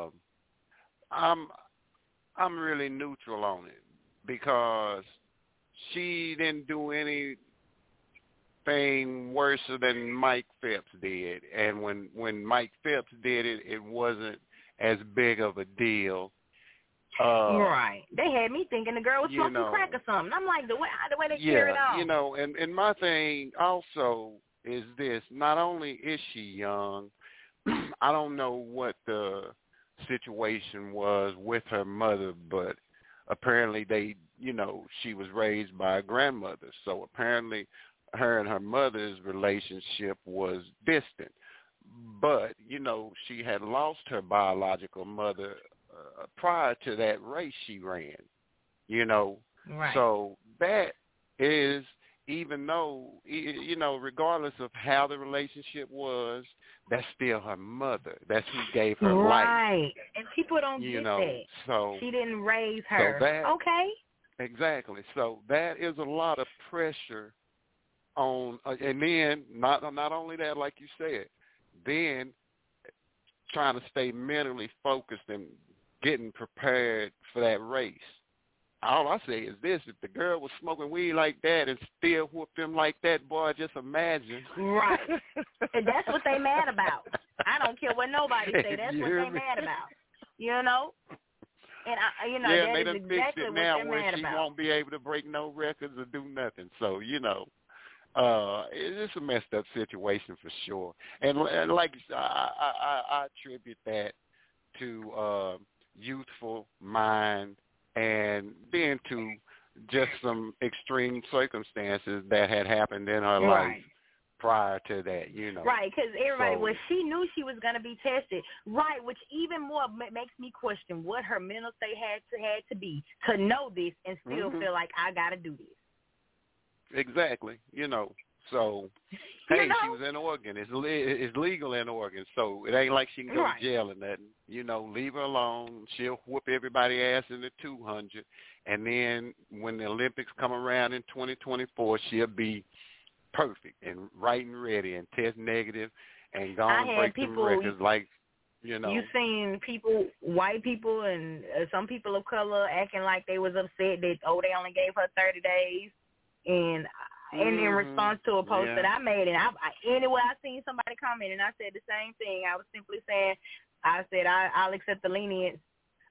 I'm really neutral on it because she didn't do anything worse than Mike Phelps did. And when Mike Phelps did it, it wasn't as big of a deal. Right. They had me thinking the girl was smoking crack or something. I'm like, the way they carry it on. And my thing also is this. Not only is she young, I don't know what the situation was with her mother, but apparently she was raised by a grandmother. So apparently her and her mother's relationship was distant. But, she had lost her biological mother prior to that race she ran, Right. So that is, even though, regardless of how the relationship was, that's still her mother. That's who gave her life. Right. And people don't get that. So she didn't raise her. So that, okay. Exactly. So that is a lot of pressure on, and then not only that, like you said, then trying to stay mentally focused and getting prepared for that race. All I say is this: if the girl was smoking weed like that and still whooped him like that, boy, just imagine. Right. And that's what they mad about. I don't care what nobody say. That's what they mad about. And that they is done exactly fixed it what now they're where mad she about. won't be able to break no records or do nothing. So, it's a messed up situation for sure. And like I attribute that to youthful mind and then to just some extreme circumstances that had happened in her life prior to that, Right, because everybody, she knew she was going to be tested. Right, which even more makes me question what her mental state had to be to know this and still feel like I got to do this. Exactly, So, hey, she was in Oregon. It's legal in Oregon, so it ain't like she can go to jail or nothing. Leave her alone. She'll whoop everybody's ass in the 200, and then when the Olympics come around in 2024, she'll be perfect and right and ready and test negative and go and break them records You seen people, white people and some people of color acting like they was upset that, they only gave her 30 days, and in response to a post that I made, and anyway, I seen somebody comment, and I said the same thing. I was simply saying, I'll accept the lenience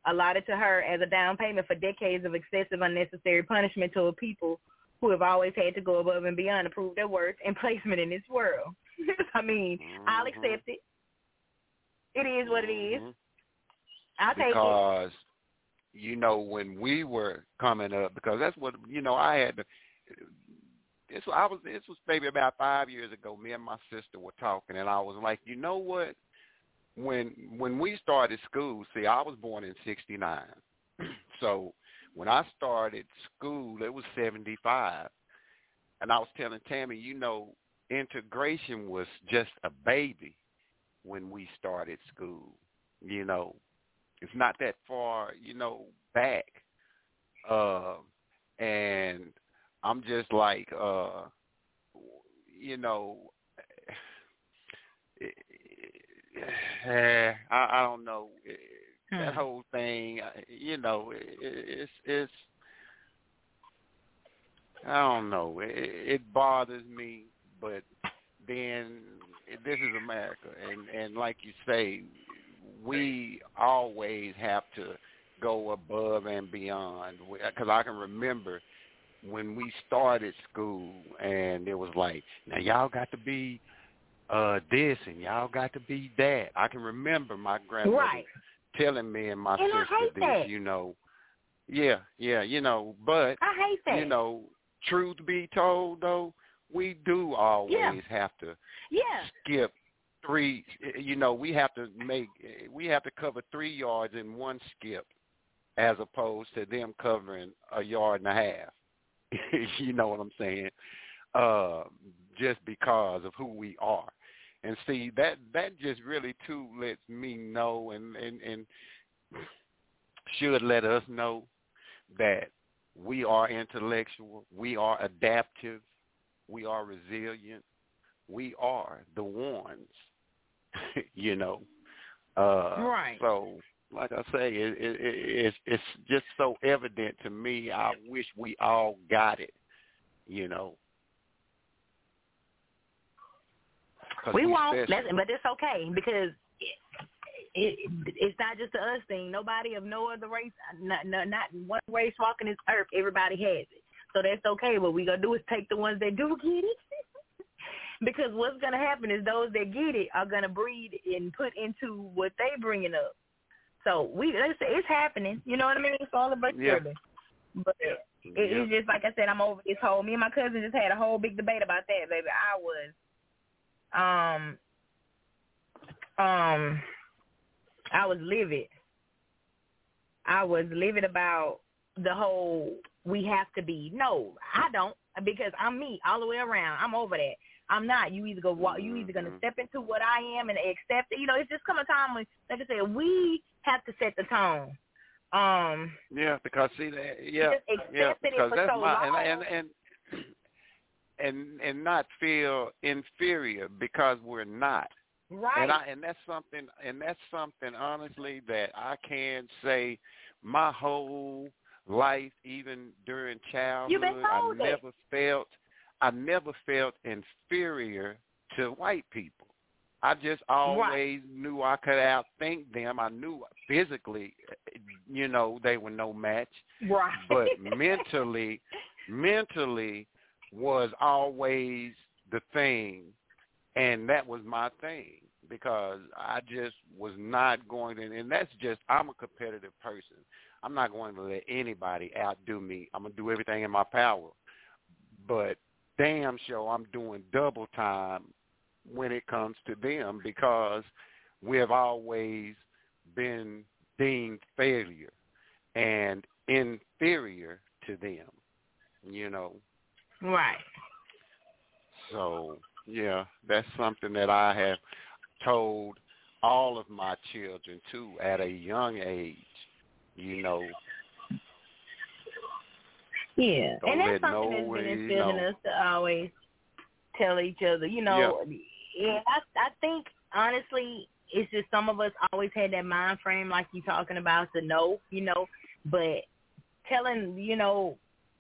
allotted to her as a down payment for decades of excessive unnecessary punishment to a people who have always had to go above and beyond to prove their worth and placement in this world. I mean, I'll accept it. It is what it is. I'll take it. Because, you know, when we were coming up, because that's what, you know, I had to, this was maybe about 5 years ago, me and my sister were talking, and I was like, you know what? When we started school, see, I was born in 69. So when I started school, it was 75. And I was telling Tammy, you know, integration was just a baby when we started school. You know, it's not that far, you know, back. And I'm just like, you know, I don't know. That whole thing, you know, it's I don't know. It bothers me, but then this is America, and like you say, we always have to go above and beyond. Because I can remember when we started school, and it was like, now y'all got to be this, and y'all got to be that. I can remember my grandmother telling me and my sister this, you know. Yeah, you know, but, I hate that. You know, truth be told, though, we do always have to skip 3, you know, we have to cover 3 yards in one skip as opposed to them covering a yard and a half. You know what I'm saying? Just because of who we are. And see, that just really, too, lets me know and should let us know that we are intellectual, we are adaptive, we are resilient, we are the ones, you know. So, like I say, it's just so evident to me. I wish we all got it, you know. We won't, but it's okay because it's not just a us thing. Nobody of no other race, not one race walking this earth, everybody has it. So that's okay. What we going to do is take the ones that do get it. Because what's going to happen is those that get it are going to breed and put into what they bringing up. So it's happening. You know what I mean? It's all about service. But it's just like I said, I'm over this whole. Me and my cousin just had a whole big debate about that, baby. I was livid. I was livid about the whole we have to be. No, I don't, because I'm me all the way around. I'm over that. I'm not. You either go walk. You either gonna step into what I am and accept it. You know, it's just come a time when, like I said, we have to set the tone. Because see that. Because that's and not feel inferior because we're not. Right. And that's something honestly that I can say my whole life, even during childhood, I never felt inferior to white people. I just always knew I could outthink them. I knew physically, you know, they were no match. Right. But mentally was always the thing, and that was my thing, because I just was not going to, and that's just, I'm a competitive person. I'm not going to let anybody outdo me. I'm going to do everything in my power. But damn sure I'm doing double time when it comes to them, because we have always been deemed failure and inferior to them, you know. Right. So, yeah, that's something that I have told all of my children, too, at a young age, you know. Yeah, and that's something that's been instilled in us to always tell each other, you know. Yeah, I think, honestly, it's just some of us always had that mind frame like you talking about, to know, you know, but telling, you know,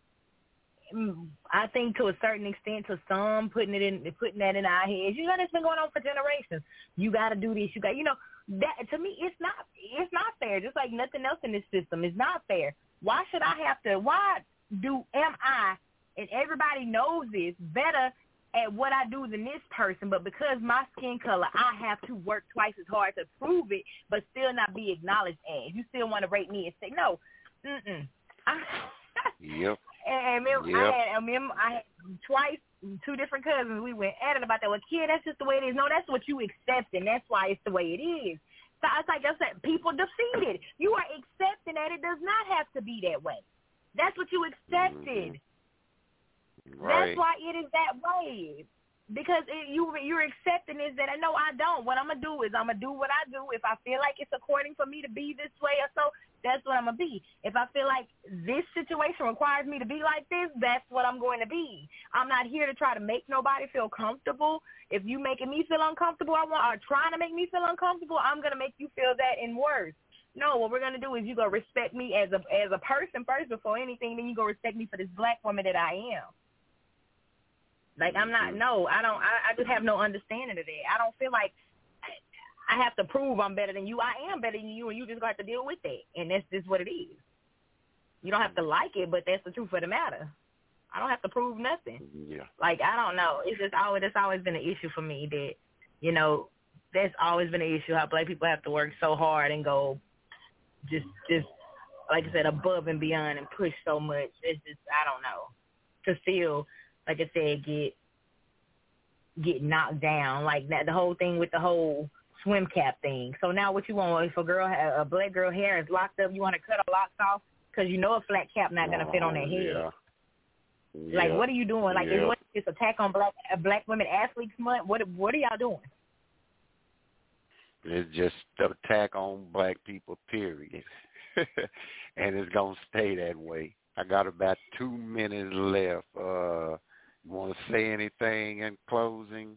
I think to a certain extent, to some, putting that in our heads. You know, it's been going on for generations. You got to do this. You got, you know, that to me, it's not fair. Just like nothing else in this system is not fair. Why should I have to? Am I, and everybody knows this, better at what I do than this person, but because my skin color, I have to work twice as hard to prove it, but still not be acknowledged as. You still want to rate me and say, no, Yep. And I had twice, two different cousins, we went at it about that. Well, kid, that's just the way it is. No, that's what you accept, and that's why it's the way it is. So it's like I said, people defeated. You are accepting that it does not have to be that way. That's what you accepted. Right. That's why it is that way. Because you're accepting is that, no, I don't. What I'm going to do is I'm going to do what I do. If I feel like it's according for me to be this way or so, that's what I'm going to be. If I feel like this situation requires me to be like this, that's what I'm going to be. I'm not here to try to make nobody feel comfortable. If you making me feel uncomfortable or trying to make me feel uncomfortable, I'm going to make you feel that and worse. No, what we're going to do is you're going to respect me as a person first before anything, then you're going to respect me for this black woman that I am. Like, I'm not, no, I don't, I just have no understanding of that. I don't feel like I have to prove I'm better than you. I am better than you, and you just got to deal with that. And that's just what it is. You don't have to like it, but that's the truth of the matter. I don't have to prove nothing. Yeah. Like, I don't know. It's just that's always been an issue for me that, you know, that's always been an issue, how black people have to work so hard and go just like I said, above and beyond and push so much. It's just, I don't know, to feel, like I said, get knocked down. Like that, the whole thing with the whole swim cap thing. So now what you want, if a black girl hair is locked up, you want to cut her locks off because you know a flat cap not going to fit on their head. Yeah. Like, what are you doing? Like, is this attack on black women athletes month? What are y'all doing? It's just an attack on black people, period. And it's going to stay that way. I got about 2 minutes left. You want to say anything in closing?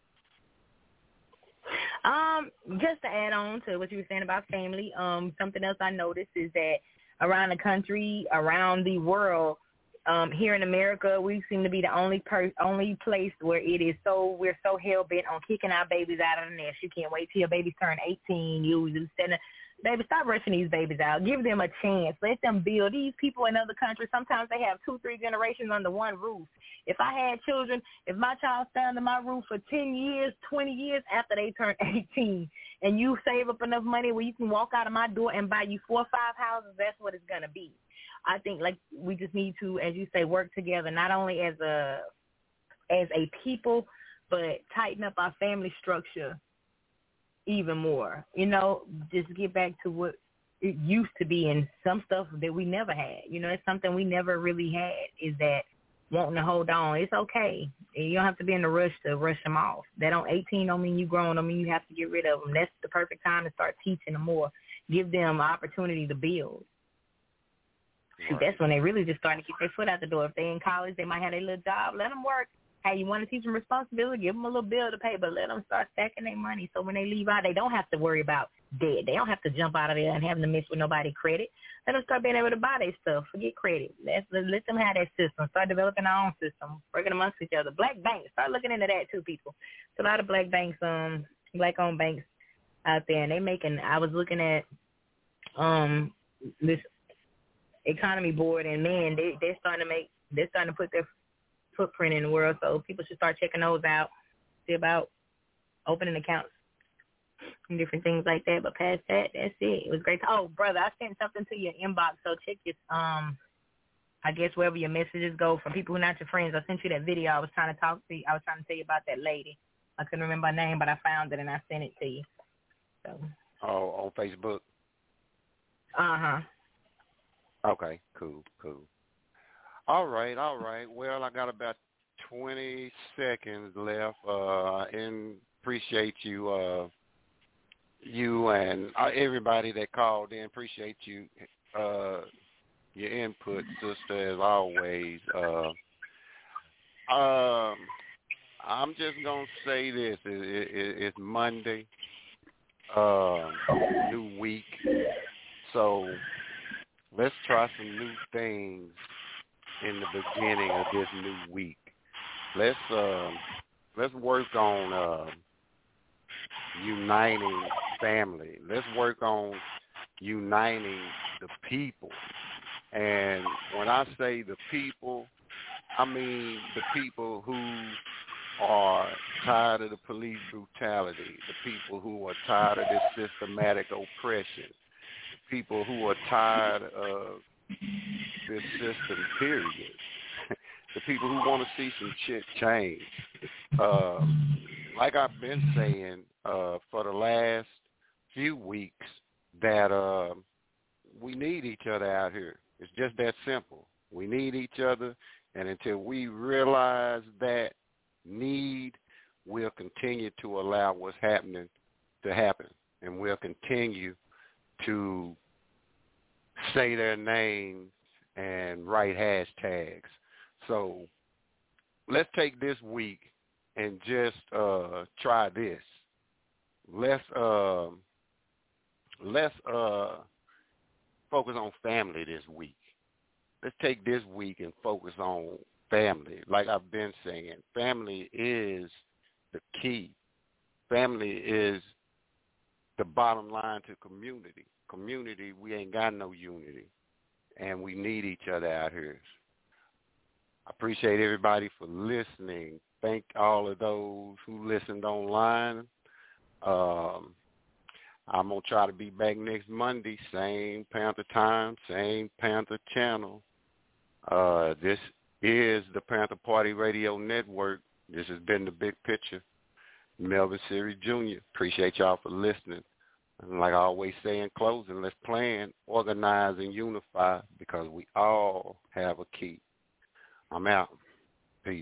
Just to add on to what you were saying about family, something else I noticed is that around the country, around the world, here in America, we seem to be the only place where we're so hell bent on kicking our babies out of the nest. You can't wait till your babies turn 18. Baby, stop rushing these babies out. Give them a chance. Let them build. These people in other countries, sometimes they have 2-3 generations under one roof. If I had children, if my child stayed under my roof for 10 years, 20 years after they turn 18, and you save up enough money where you can walk out of my door and buy you 4 or 5 houses, that's what it's going to be. I think, like, we just need to, as you say, work together, not only as a people, but tighten up our family structure even more. You know, just get back to what it used to be, and some stuff that we never had. You know, it's something we never really had, is that wanting to hold on. It's okay. You don't have to be in a rush to rush them off. That on 18 don't mean you grown. Don't mean you have to get rid of them. That's the perfect time to start teaching them more. Give them an opportunity to build. Shoot, that's when they really just starting to get their foot out the door. If they're in college, they might have their little job. Let them work. Hey, you want to teach them responsibility? Give them a little bill to pay, but let them start stacking their money so when they leave out, they don't have to worry about debt. They don't have to jump out of there and having to mess with nobody credit. Let them start being able to buy their stuff. Forget credit. Let them have that system. Start developing our own system, working amongst each other. Black banks, start looking into that too, people. There's a lot of black banks, black-owned banks out there, and I was looking at this economy board, and man, they're starting to put their footprint in the world, so people should start checking those out, see about opening accounts and different things like that. But past that, that's it. It was great. Oh, brother, I sent something to your inbox, so check your I guess wherever your messages go from people who are not your friends. I sent you that video. I was trying to tell you about that lady. I couldn't remember her name, but I found it and I sent it to you. So. Oh, on Facebook. Okay, cool. All right. Well, I got about 20 seconds left, and appreciate you and everybody that called in. Appreciate you, your input, sister, as always. I'm just gonna say this: it's Monday, new week, so let's try some new things in the beginning of this new week. Let's work on uniting family. Let's work on uniting the people. And when I say the people, I mean the people who are tired of the police brutality, the people who are tired of this systematic oppression, the people who are tired of this system, period. The people who want to see some shit change. Like I've been saying for the last few weeks, that we need each other out here. It's just that simple. We need each other, and until we realize that need, we'll continue to allow what's happening to happen, and we'll continue to say their names and write hashtags. So let's take this week and just try this. Let's focus on family this week. Let's take this week and focus on family. Like I've been saying, family is the key. Family is the bottom line to community. Community, we ain't got no unity, and we need each other out here. I appreciate everybody for listening. Thank all of those who listened online. I'm going to try to be back next Monday, same Panther time, same Panther channel. This is the Panther Party Radio Network. This has been The Big Picture. Melvin Siri Jr. Appreciate y'all for listening. And like I always say in closing, let's plan, organize, and unify, because we all have a key. I'm out. Peace.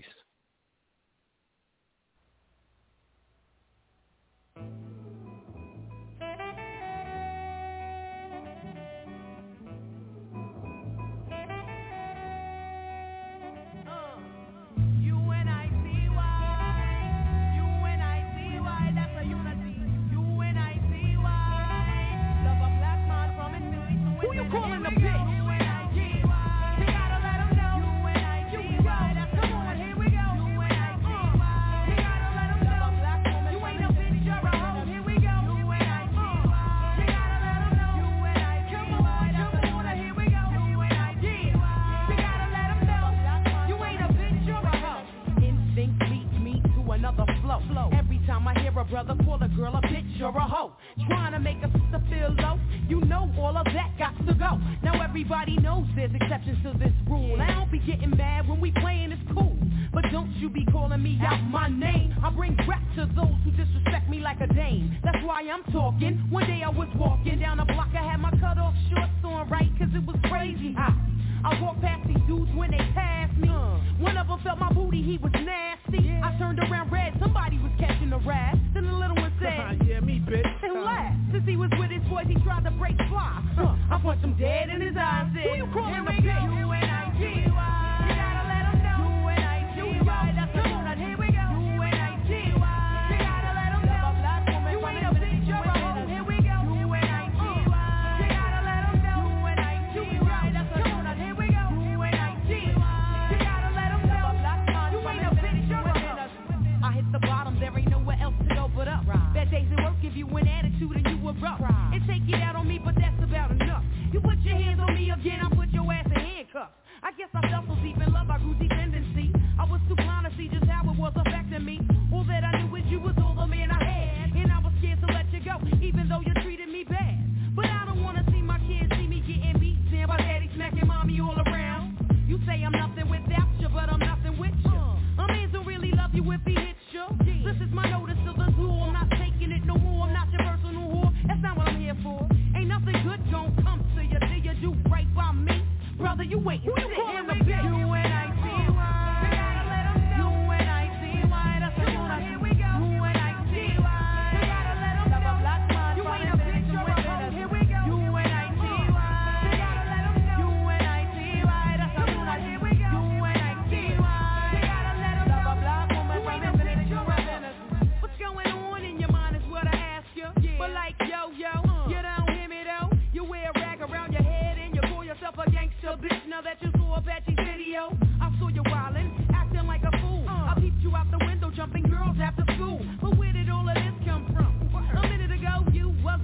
Every time I hear a brother call a girl a bitch or a hoe, trying to make a sister feel low, you know all of that got to go. Now everybody knows there's exceptions to this rule. I don't be getting mad when we playing, it's cool, but don't you be calling me out my name. I bring rap to those who disrespect me like a dame. That's why I'm talking. One day I was walking down the block, I had my cut off shorts on right, cause it was crazy hot. I walked past these dudes when they passed me. One of them felt my booty, he was nasty. I turned around red, somebody was catching a rat. Then the little one said, yeah, me, bitch. And laughed. Since he was with his boys, he tried to break fly. I punched him dead in his eyes. Who you calling a bitch? UNITY. You gotta let him know. UNITY. That's the one. Here we go. UNITY. You gotta let him know. You ain't a bitch, you're a hoe. Here we go. UNITY. You gotta let him know. UNITY. That's the one. Here we go. UNITY. You gotta let him know. You ain't a bitch, you're a hoe. I hit the bottom, there ain't nowhere else to go but up. Bad days at work, give you an attitude and you were rough. It take it out on me, but that's about enough. You put your hands on me again, I put your ass in handcuffs. I guess I felt so deep in love, I grew dependency. I was too blind to see just how it was affecting me. All that I knew was you was all the man I had, and I was scared to let you go, even though you treated me bad. But I don't wanna see my kids see me getting beat down by daddy smacking mommy all around. You say I'm nothing without you, but I'm nothing with you. A man don't really love you if he hits you. This is my notice to the zoo, I'm not taking it no more. I'm not your personal whore, that's not what I'm here for. Ain't nothing good gon' come to you till you do right by me. Brother, you wait, who you calling a bitch? UNITY. You gotta let him know. UNITY. That's the one. Here we go. UNITY. You gotta let him know. You ain't a bitch, you're a hoe. Here we go. UNITY. You gotta let him know. UNITY. That's the one. Here we go. UNITY. You gotta let him know. You ain't a bitch, you're a hoe. What's going on in your mind is what I ask you. But like yo, you don't hear me though. You wear a rag around your head and you call yourself a gangster bitch. Now that you saw Apache's video, I saw you wildin', acting like a fool. I peeped you out the window, jumping girls after school. But where did all of this come from? A minute ago, you were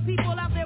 people out